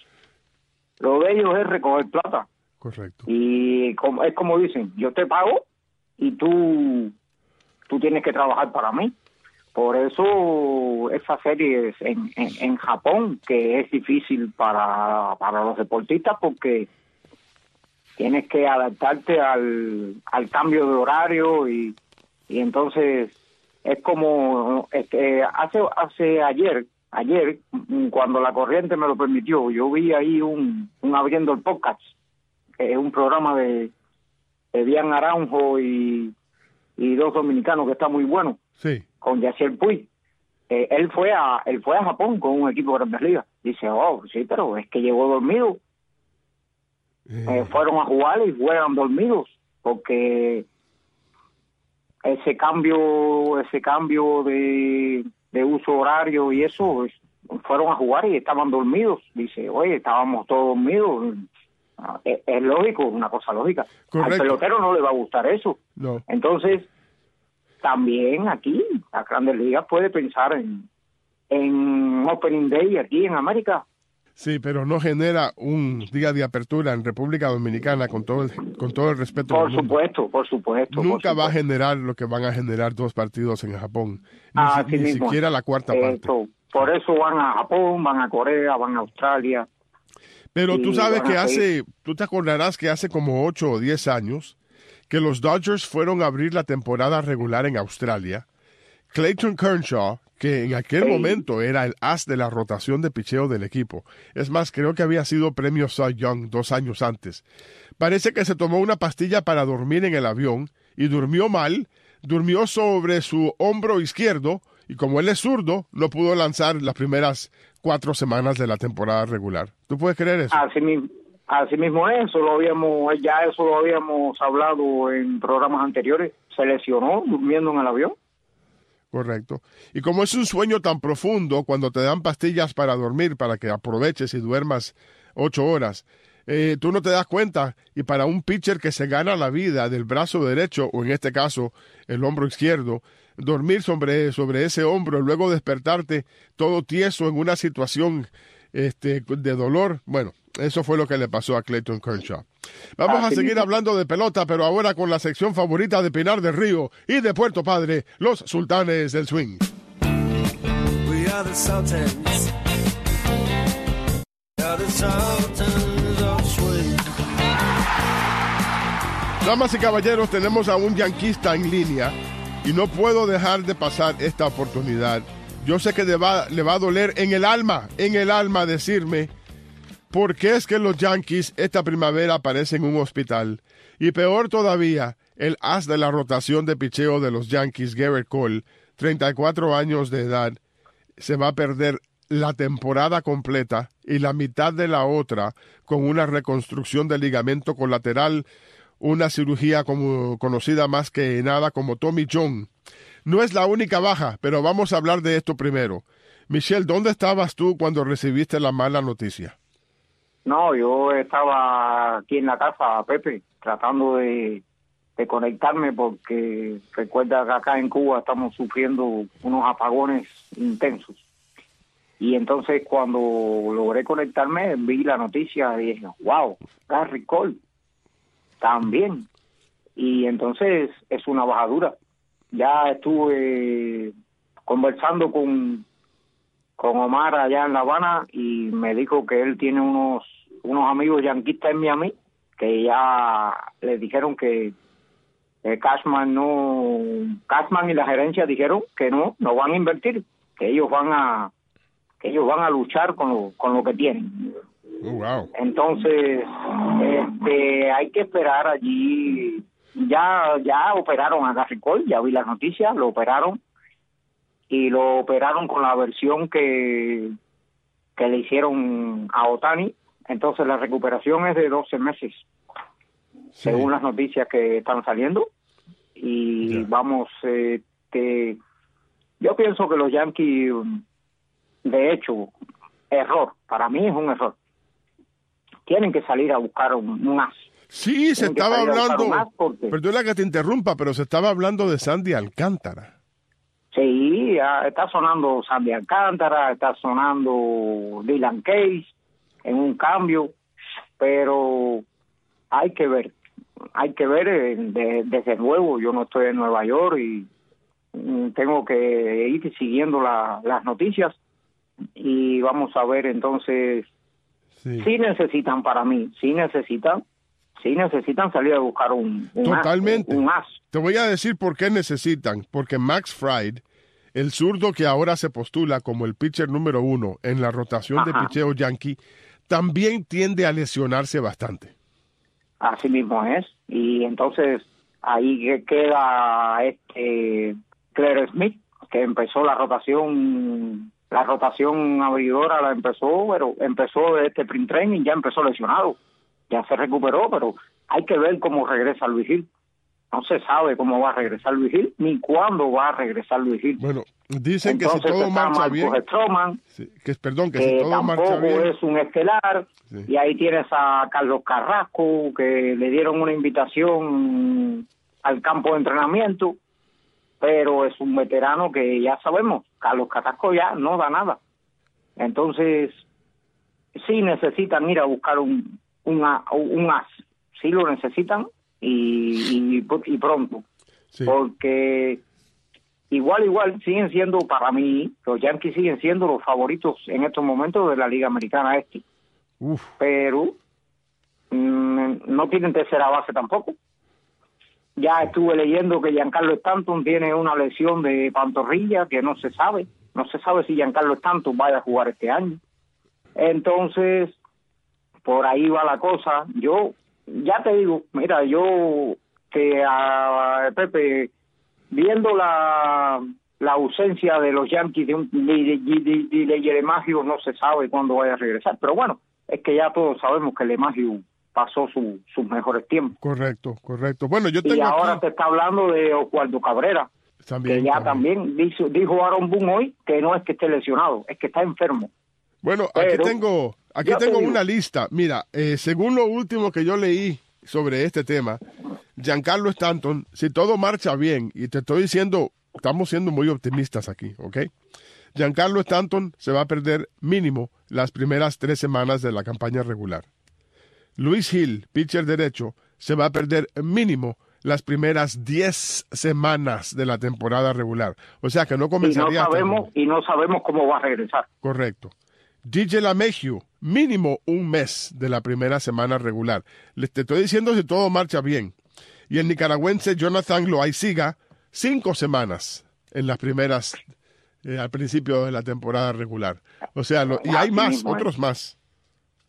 Lo de ellos es recoger plata. Correcto. Y como, es como dicen, yo te pago y tú, tú tienes que trabajar para mí. Por eso esas series en, en, en Japón, que es difícil para, para los deportistas porque tienes que adaptarte al, al cambio de horario y, y entonces es como este, hace hace ayer ayer cuando la corriente me lo permitió, yo vi ahí un, un Abriendo el Podcast, que es un programa de, de Dian Naranjo y, y dos dominicanos que está muy bueno. Sí. Con Yaciel Puig. Eh, él fue a él fue a Japón con un equipo de Grandes Ligas. Dice, oh, sí, pero es que llegó dormido. Eh, Eh, fueron a jugar y juegan dormidos porque ese cambio ese cambio de, de uso horario y eso, es, fueron a jugar y estaban dormidos. Dice, oye, estábamos todos dormidos. Ah, Es, es lógico, una cosa lógica. Correcto. Al pelotero no le va a gustar eso. no. Entonces, también aquí, la Grandes Ligas puede pensar en, en Opening Day aquí en América. Sí, pero no genera un día de apertura en República Dominicana con todo el, con todo el respeto Por del mundo. supuesto, por supuesto. Nunca por va a supuesto. generar lo que van a generar dos partidos en Japón. Ni, Ah, si- así ni mismo. siquiera la cuarta parte. Esto, por eso van a Japón, van a Corea, van a Australia. Pero tú y sabes van que a hace, tú te acordarás que hace como ocho o diez años que los Dodgers fueron a abrir la temporada regular en Australia. Clayton Kershaw, que en aquel Sí. momento era el as de la rotación de picheo del equipo. Es más, creo que había sido premio Cy Young dos años antes. Parece que se tomó una pastilla para dormir en el avión y durmió mal, durmió sobre su hombro izquierdo y como él es zurdo, no pudo lanzar las primeras cuatro semanas de la temporada regular. ¿Tú puedes creer eso? Así mismo, así mismo es, eso lo habíamos, ya eso lo habíamos hablado en programas anteriores. Se lesionó durmiendo en el avión. Correcto. Y como es un sueño tan profundo, cuando te dan pastillas para dormir, para que aproveches y duermas ocho horas, eh, tú no te das cuenta. Y para un pitcher que se gana la vida del brazo derecho, o en este caso, el hombro izquierdo, dormir sobre, sobre ese hombro, luego despertarte todo tieso en una situación este, de dolor, bueno, eso fue lo que le pasó a Clayton Kershaw. Vamos Así a seguir mismo. hablando de pelota, pero ahora con la sección favorita de Pinar del Río y de Puerto Padre, los Sultanes del Swing. We are the Sultans. We are the Sultans of Swing. Damas y caballeros, tenemos a un yanquista en línea y no puedo dejar de pasar esta oportunidad. Yo sé que le va, le va a doler en el alma, en el alma decirme ¿Por qué es que los Yankees esta primavera aparecen en un hospital? Y peor todavía, el as de la rotación de picheo de los Yankees, Gerrit Cole, treinta y cuatro años de edad, se va a perder la temporada completa y la mitad de la otra con una reconstrucción del ligamento colateral, una cirugía como, conocida más que nada como Tommy John. No es la única baja, pero vamos a hablar de esto primero. Michelle, ¿dónde estabas tú cuando recibiste la mala noticia? No, yo estaba aquí en la casa, Pepe, tratando de, de conectarme porque recuerda que acá en Cuba estamos sufriendo unos apagones intensos. Y entonces cuando logré conectarme, vi la noticia y dije, wow, Gerrit Cole, también. Y entonces es una bajadura. Ya estuve conversando con, con Omar allá en La Habana y me dijo que él tiene unos, unos amigos yanquistas en Miami que ya le dijeron que eh, Cashman no, Cashman y la gerencia dijeron que no, no van a invertir, que ellos van a que ellos van a luchar con lo, con lo que tienen. Oh, wow. Entonces, este, hay que esperar allí. Ya ya operaron a Gerrit Cole, ya vi las noticias, lo operaron y lo operaron con la versión que, que le hicieron a Ohtani. Entonces la recuperación es de doce meses, sí, según las noticias que están saliendo. Y yeah. vamos, este, yo pienso que los Yankees, de hecho, error, para mí es un error. Tienen que salir a buscar un, un as. Sí, se estaba hablando, porque... perdona que te interrumpa, pero se estaba hablando de Sandy Alcántara. Sí, está sonando Sandy Alcántara, está sonando Dylan Case en un cambio, pero hay que ver, hay que ver de, desde luego. Yo no estoy en Nueva York y tengo que ir siguiendo la, las noticias y vamos a ver entonces. Sí. sí necesitan, para mí, sí necesitan, sí necesitan salir a buscar un, un Totalmente. As, un as. Te voy a decir por qué necesitan, porque Max Fried, el zurdo que ahora se postula como el pitcher número uno en la rotación Ajá. de picheo yankee, también tiende a lesionarse bastante. Así mismo es, y entonces ahí queda este Claire Smith, que empezó la rotación, la rotación abridora la empezó, pero empezó de este sprint training, ya empezó lesionado, ya se recuperó, pero hay que ver cómo regresa Luis Gil. No se sabe cómo va a regresar Luis Gil, ni cuándo va a regresar Luis Gil. Bueno, dicen Entonces, que si todo marcha Marcos bien... Stroman, sí, que, perdón, que, que si todo tampoco marcha bien... es un estelar, sí. Y ahí tienes a Carlos Carrasco, que le dieron una invitación al campo de entrenamiento, pero es un veterano que ya sabemos, Carlos Carrasco ya no da nada. Entonces, sí necesitan ir a buscar un, un, un as, sí lo necesitan, y, y, y pronto, sí. Porque igual, igual siguen siendo, para mí, los Yankees siguen siendo los favoritos en estos momentos de la Liga Americana Este. Uf. Pero mmm, no tienen tercera base tampoco. Ya estuve leyendo que Giancarlo Stanton tiene una lesión de pantorrilla que no se sabe, no se sabe si Giancarlo Stanton vaya a jugar este año. Entonces, por ahí va la cosa. Yo ya te digo, mira, yo que a Pepe, viendo la la ausencia de los Yankees de, un, de, de, de, de, de LeMahieu, no se sabe cuándo vaya a regresar, pero bueno, es que ya todos sabemos que LeMahieu pasó su, sus mejores tiempos. Correcto, correcto. Bueno, yo tengo y ahora aquí... te está hablando de Oswaldo Cabrera, también, que ya también, también dijo, dijo Aaron Boone hoy que no es que esté lesionado, es que está enfermo. Bueno, pero, aquí tengo aquí tengo una lista. Mira, eh, según lo último que yo leí sobre este tema, Giancarlo Stanton, si todo marcha bien, y te estoy diciendo, estamos siendo muy optimistas aquí, ¿ok? Giancarlo Stanton se va a perder mínimo las primeras tres semanas de la campaña regular. Luis Gil, pitcher derecho, se va a perder mínimo las primeras diez semanas de la temporada regular. O sea que no comenzaría... Y no sabemos, y no sabemos cómo va a regresar. Correcto. D J LeMahieu, mínimo un mes de la primera semana regular. Les te estoy diciendo si todo marcha bien. Y el nicaragüense Jonathan Loaiziga, cinco semanas en las primeras, eh, al principio de la temporada regular. O sea, lo, y hay más, otros más.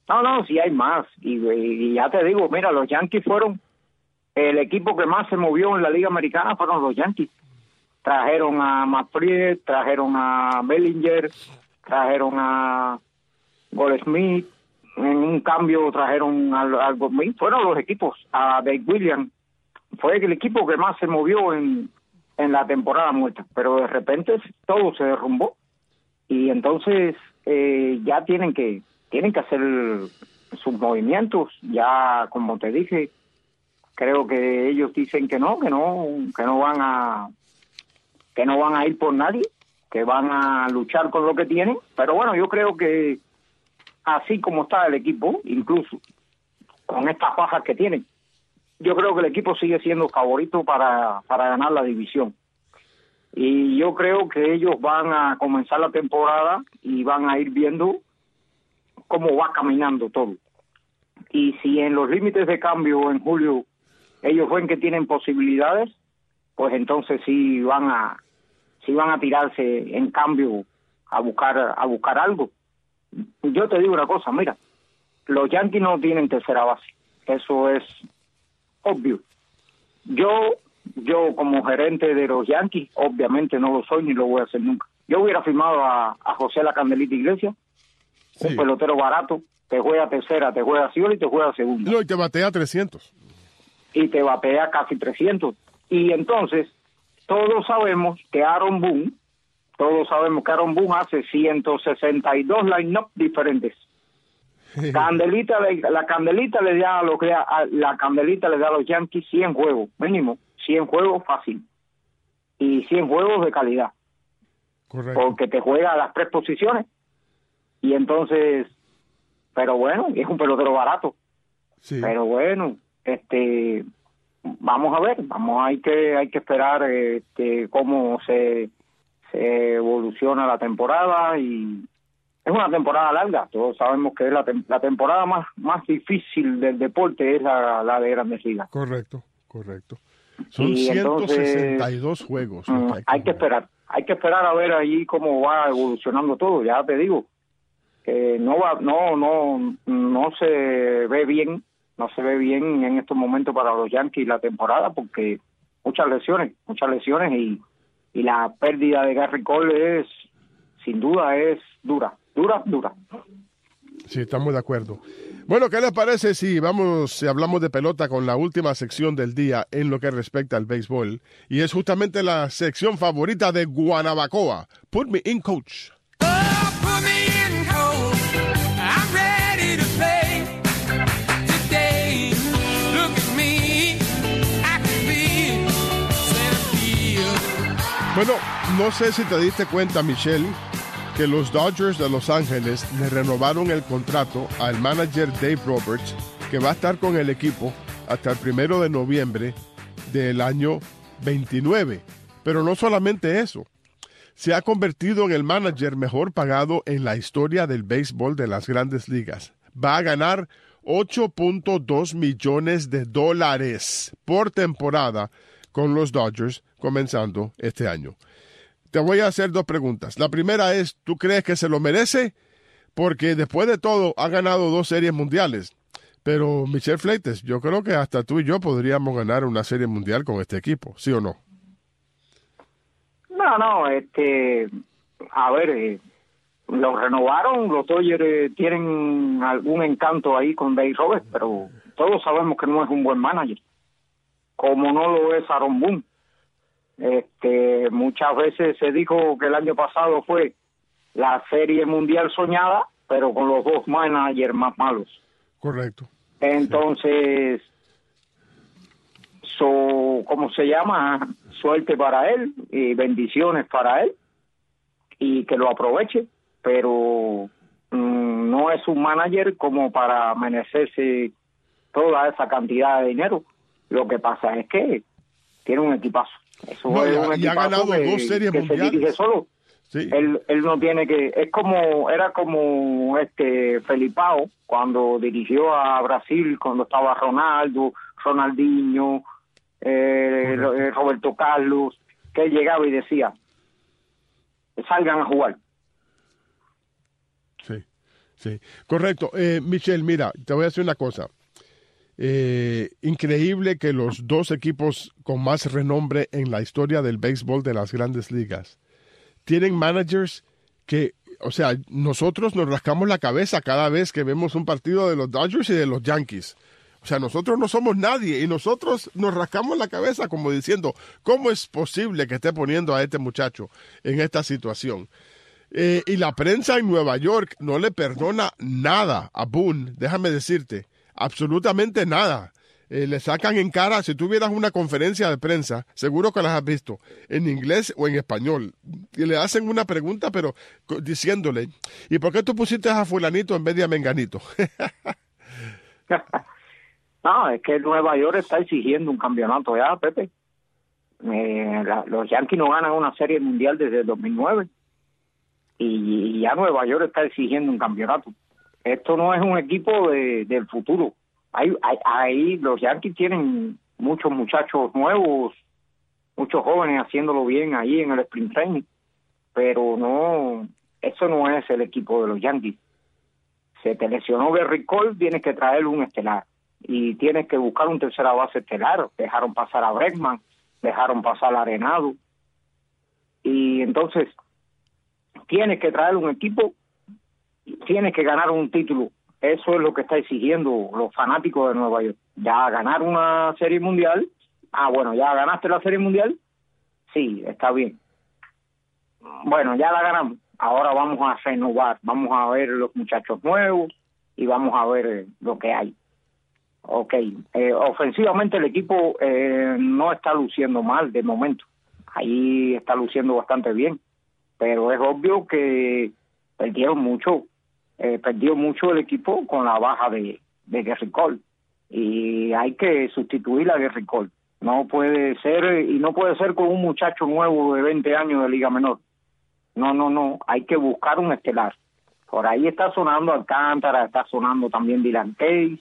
No, no, sí hay más. Y, y ya te digo, mira, los Yankees fueron el equipo que más se movió en la Liga Americana, fueron los Yankees. Trajeron a McFried, trajeron a Bellinger, trajeron a Goldschmidt, en un cambio trajeron al, al Goldschmidt. Fueron los equipos, a Dave Williams. Fue el equipo que más se movió en, en la temporada muerta. Pero de repente todo se derrumbó. Y entonces eh, ya tienen que tienen que hacer sus movimientos. Ya, como te dije, creo que ellos dicen que no, que no, que no van a que no van a ir por nadie, que van a luchar con lo que tienen. Pero bueno, yo creo que así como está el equipo, incluso con estas bajas que tienen, yo creo que el equipo sigue siendo favorito para, para ganar la división. Y yo creo que ellos van a comenzar la temporada y van a ir viendo cómo va caminando todo. Y si en los límites de cambio en julio ellos ven que tienen posibilidades, pues entonces sí van a sí van a tirarse en cambio a buscar a buscar algo. Yo te digo una cosa, mira, los Yankees no tienen tercera base, eso es obvio. Yo yo como gerente de los Yankees, obviamente no lo soy ni lo voy a hacer nunca. Yo hubiera firmado a, a José La Candelita Iglesias, sí, un pelotero barato, te juega tercera, te juega segunda y te juega segunda. No, y te batea trescientos. Y te batea casi trescientos. Y entonces, todos sabemos que Aaron Boone, todos sabemos que Aaron Boone hace ciento sesenta y dos line-up diferentes. Candelita, la Candelita le da a los a, la Candelita le da a los Yankees cien juegos, mínimo, cien juegos fácil. Y cien juegos de calidad. Correcto. Porque te juega a las tres posiciones. Y entonces, pero bueno, es un pelotero barato. Sí. Pero bueno, este vamos a ver, vamos hay que hay que esperar este cómo se se evoluciona la temporada. Y es una temporada larga, todos sabemos que es la, tem- la temporada más más difícil del deporte es la, la de Grandes Ligas. Correcto, correcto. Son Y ciento sesenta y dos entonces, juegos. mm, Hay, hay que esperar, hay que esperar a ver ahí cómo va evolucionando todo. Ya te digo que no va, no, no, no se ve bien, no se ve bien en estos momentos para los Yankees la temporada porque muchas lesiones, muchas lesiones y y la pérdida de Gary Cole es, sin duda, es dura, dura, dura. Sí, estamos de acuerdo. Bueno, ¿qué les parece si vamos, si hablamos de pelota con la última sección del día en lo que respecta al béisbol? Y es justamente la sección favorita de Guanabacoa. Put me in, coach. Oh, put me in, coach. I'm ready to play today. Look at me, I can be center field. Bueno, no sé si te diste cuenta, Michelle, que los Dodgers de Los Ángeles le renovaron el contrato al manager Dave Roberts, que va a estar con el equipo hasta el primero de noviembre del año veintinueve. Pero no solamente eso, se ha convertido en el manager mejor pagado en la historia del béisbol de las Grandes Ligas. Va a ganar ocho punto dos millones de dólares por temporada con los Dodgers comenzando este año. Te voy a hacer dos preguntas. La primera es, ¿tú crees que se lo merece? Porque después de todo ha ganado dos series mundiales. Pero, Michelle Fleites, yo creo que hasta tú y yo podríamos ganar una serie mundial con este equipo, ¿sí o no? No, no, este, a ver, eh, lo renovaron, los Dodgers eh, tienen algún encanto ahí con Dave Roberts, pero todos sabemos que no es un buen manager, como no lo es Aaron Boone. Este, muchas veces se dijo que el año pasado fue la serie mundial soñada, pero con los dos managers más malos. Correcto. Entonces, so, ¿cómo se llama? Suerte para él y bendiciones para él y que lo aproveche, pero mmm, no es un manager como para merecerse toda esa cantidad de dinero. Lo que pasa es que tiene un equipazo. Eso no, es y, un y ha ganado que, dos series que mundiales. Se dirige solo. Sí. Él, él no tiene que, es como, era como este Felipao cuando dirigió a Brasil, cuando estaba Ronaldo, Ronaldinho, eh, Roberto Carlos, que él llegaba y decía, salgan a jugar. Sí. Sí, correcto. Eh, Michelle, mira, te voy a decir una cosa. Eh, increíble que los dos equipos con más renombre en la historia del béisbol de las grandes ligas tienen managers que, o sea, nosotros nos rascamos la cabeza cada vez que vemos un partido de los Dodgers y de los Yankees. O sea, nosotros no somos nadie y nosotros nos rascamos la cabeza como diciendo, ¿cómo es posible que esté poniendo a este muchacho en esta situación? Eh, y la prensa en Nueva York no le perdona nada a Boone, déjame decirte, absolutamente nada. Eh, le sacan en cara, si tuvieras una conferencia de prensa, seguro que las has visto, en inglés o en español, y le hacen una pregunta, pero diciéndole, ¿y por qué tú pusiste a fulanito en vez de a menganito? No, es que Nueva York está exigiendo un campeonato ya, Pepe. Eh, la, los Yankees no ganan una serie mundial desde el dos mil nueve y, y ya Nueva York está exigiendo un campeonato. Esto no es un equipo de, del futuro. Ahí, ahí, ahí los Yankees tienen muchos muchachos nuevos, muchos jóvenes haciéndolo bien ahí en el Spring Training, pero no, eso no es el equipo de los Yankees. Se te lesionó Gerrit Cole, tienes que traer un estelar y tienes que buscar un tercera base estelar. Dejaron pasar a Bregman, dejaron pasar a Arenado, y entonces tienes que traer un equipo, tienes que ganar un título. Eso es lo que está exigiendo los fanáticos de Nueva York. Ya ganar una serie mundial, ah bueno, ya ganaste la serie mundial, sí, está bien. Bueno, ya la ganamos, ahora vamos a renovar, vamos a ver los muchachos nuevos y vamos a ver lo que hay. Ok, eh, ofensivamente el equipo eh, no está luciendo mal de momento, ahí está luciendo bastante bien, pero es obvio que perdieron mucho, eh, perdió mucho el equipo con la baja de, de Gerrit Cole, y hay que sustituir a Gerrit Cole. No puede ser, y no puede ser con un muchacho nuevo de veinte años de Liga Menor. No, no, no, hay que buscar un estelar. Por ahí está sonando Alcántara, está sonando también Dylan Case,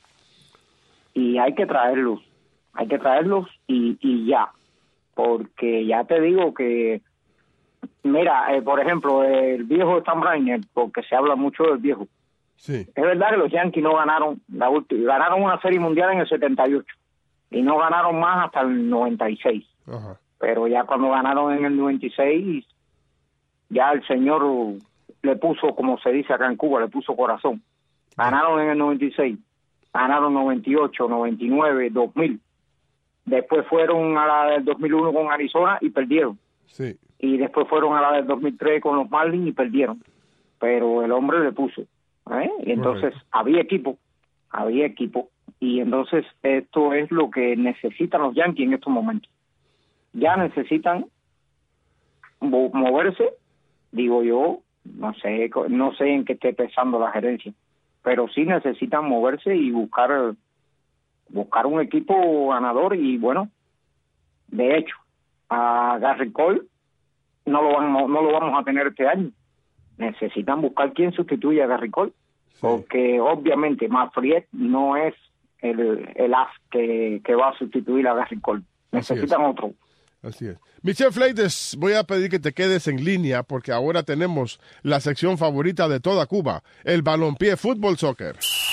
y hay que traerlos, hay que traerlos y, y ya, porque ya te digo que, mira, eh, por ejemplo, el viejo Stan Brainer, porque se habla mucho del viejo. Sí. Es verdad que los Yankees no ganaron, la última, ganaron una serie mundial en el setenta y ocho y no ganaron más hasta el noventa y seis. Ajá. Pero ya cuando ganaron en el noventa y seis, ya el señor le puso, como se dice acá en Cuba, le puso corazón. Ganaron en el noventa y seis, ganaron noventa y ocho, noventa y nueve, dos mil. Después fueron a la del dos mil uno con Arizona y perdieron. Sí. Y después fueron a la del dos mil tres con los Marlins y perdieron. Pero el hombre le puso. ¿eh? Y entonces Correcto. había equipo, había equipo. Y entonces esto es lo que necesitan los Yankees en estos momentos. Ya necesitan moverse, digo yo, no sé, no sé en qué esté pensando la gerencia, pero sí necesitan moverse y buscar buscar un equipo ganador. Y bueno, de hecho, a Gerrit Cole no lo van, no, no lo vamos a tener este año. Necesitan buscar quién sustituya a Gerrit Cole, sí. porque obviamente Manfred no es el, el as que, que va a sustituir a Gerrit Cole. Necesitan otro. Así es. Michelle Fleites, voy a pedir que te quedes en línea porque ahora tenemos la sección favorita de toda Cuba, el balompié fútbol soccer.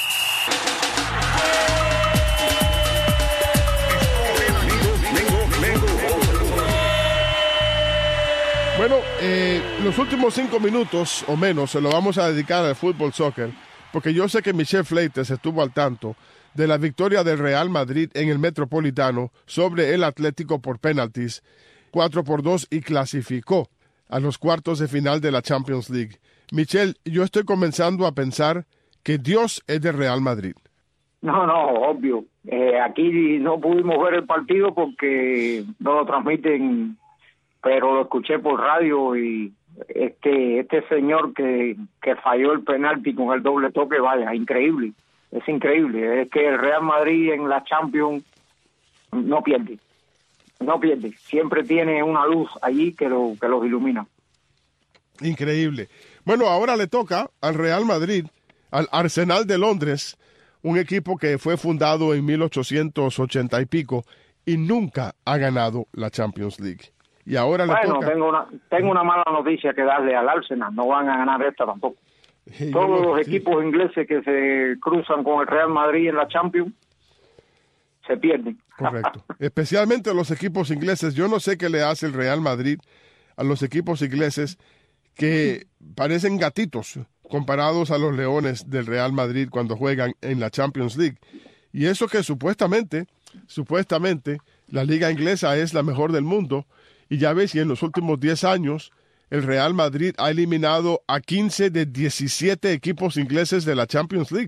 Bueno, eh, los últimos cinco minutos o menos se lo vamos a dedicar al fútbol soccer porque yo sé que Michelle Fleites estuvo al tanto de la victoria del Real Madrid en el Metropolitano sobre el Atlético por penaltis, cuatro por dos, y clasificó a los cuartos de final de la Champions League. Michelle, yo estoy comenzando a pensar que Dios es del Real Madrid. No, no, obvio. Eh, aquí no pudimos ver el partido porque no lo transmiten, pero lo escuché por radio y este, este señor que, que falló el penalti con el doble toque, vaya, increíble. Es increíble, es que el Real Madrid en la Champions no pierde, no pierde, siempre tiene una luz allí que, lo, que los ilumina. Increíble. Bueno, ahora le toca al Real Madrid, al Arsenal de Londres, un equipo que fue fundado en mil ochocientos ochenta y pico y nunca ha ganado la Champions League. Y ahora le bueno, toca... tengo una, tengo una mala noticia que darle al Arsenal, no van a ganar esta tampoco. Sí, Todos no, los sí. equipos ingleses que se cruzan con el Real Madrid en la Champions se pierden. Correcto. Especialmente los equipos ingleses. Yo no sé qué le hace el Real Madrid a los equipos ingleses que parecen gatitos comparados a los leones del Real Madrid cuando juegan en la Champions League. Y eso que supuestamente, supuestamente, la liga inglesa es la mejor del mundo. Y ya ves, y en los últimos diez años, el Real Madrid ha eliminado a quince de diecisiete equipos ingleses de la Champions League.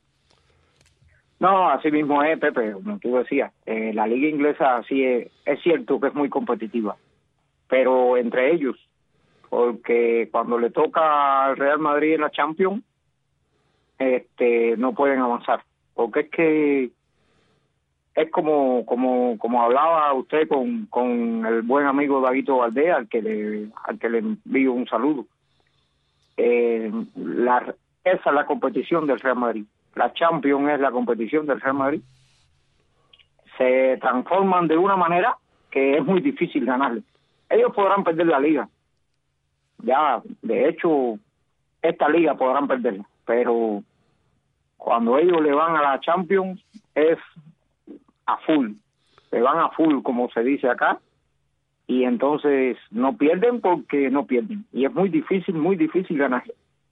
No, así mismo es, Pepe, como tú decías. Eh, la liga inglesa sí es, es cierto que es muy competitiva, pero entre ellos, porque cuando le toca al Real Madrid en la Champions, este, no pueden avanzar, porque es que es como como como hablaba usted con, con el buen amigo Daguito Valdés, al que le al que le envío un saludo. Eh, la, esa es la competición del Real Madrid. La Champions es la competición del Real Madrid. Se transforman de una manera que es muy difícil ganarle. Ellos podrán perder la liga. Ya, de hecho, esta liga podrán perderla. Pero cuando ellos le van a la Champions es a full. Le van a full, como se dice acá. Y entonces no pierden porque no pierden. Y es muy difícil, muy difícil ganarle.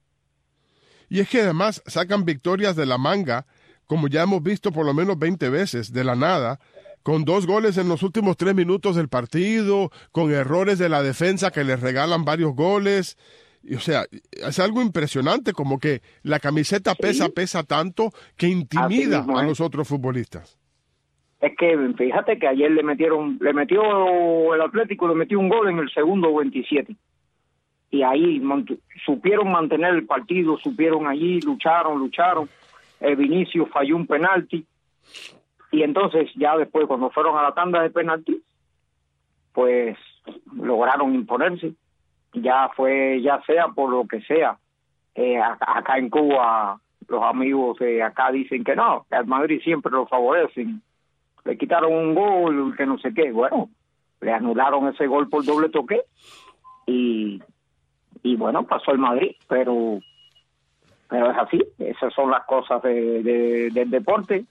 Y es que además sacan victorias de la manga, como ya hemos visto por lo menos veinte veces, de la nada, con dos goles en los últimos tres minutos del partido, con errores de la defensa que les regalan varios goles. Y, o sea, es algo impresionante, como que la camiseta pesa, Sí. pesa tanto que intimida Así mismo a es. los otros futbolistas. Es que fíjate que ayer le metieron, le metió el Atlético, le metió un gol en el segundo veintisiete. Y ahí mant- supieron mantener el partido, supieron allí, lucharon, lucharon. Eh, Vinicius falló un penalti. Y entonces ya después, cuando fueron a la tanda de penalti, pues lograron imponerse. Ya fue, ya sea por lo que sea. Eh, acá, acá en Cuba, los amigos de acá dicen que no, que al Madrid siempre lo favorecen. Le quitaron un gol, que no sé qué. Bueno, le anularon ese gol por doble toque y, y bueno, pasó el Madrid, pero pero es así, esas son las cosas de, de, del deporte.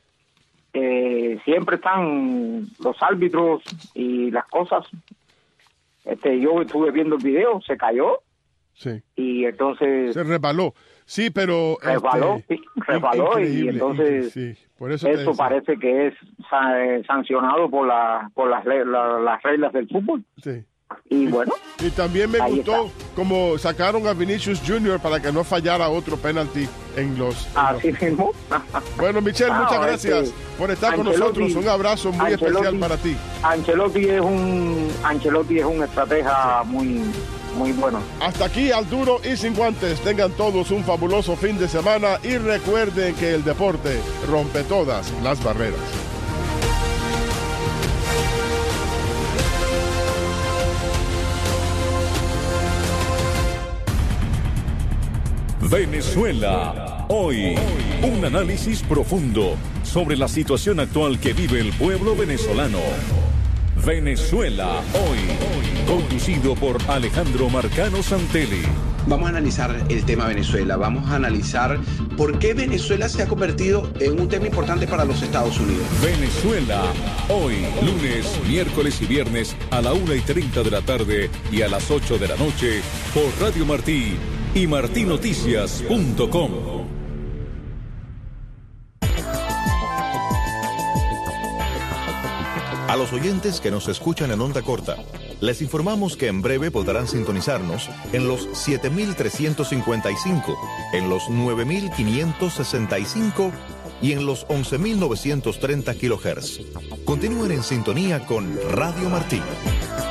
Eh, siempre están los árbitros y las cosas. Este, yo estuve viendo el video, se cayó Sí. y entonces Se resbaló. Sí, pero... resbaló, este, sí, resbaló y increíble, entonces incre- sí, por eso, te eso decía. parece que es sa- eh, sancionado por la por las, le- la- las reglas del fútbol. Sí. Y bueno, Y también me Ahí gustó está. como sacaron a Vinicius junior para que no fallara otro penalti en los... en así los- mismo. Bueno, Michelle, Ah, muchas este, gracias por estar con Ancelotti- nosotros. Un abrazo muy Ancelotti- especial para ti. Ancelotti es un Ancelotti es un estratega muy muy bueno. Hasta aquí al duro y sin guantes. Tengan todos un fabuloso fin de semana y recuerden que el deporte rompe todas las barreras. Venezuela, hoy. Un análisis profundo sobre la situación actual que vive el pueblo venezolano. Venezuela, hoy. Conducido por Alejandro Marcano Santelli. Vamos a analizar el tema Venezuela, vamos a analizar por qué Venezuela se ha convertido en un tema importante para los Estados Unidos. Venezuela, hoy, lunes, miércoles y viernes a la una y treinta de la tarde y a las ocho de la noche por Radio Martí y martí noticias punto com. A los oyentes que nos escuchan en onda corta, les informamos que en breve podrán sintonizarnos en los siete mil trescientos cincuenta y cinco, en los nueve mil quinientos sesenta y cinco y en los once mil novecientos treinta kilohertz. Continúen en sintonía con Radio Martí.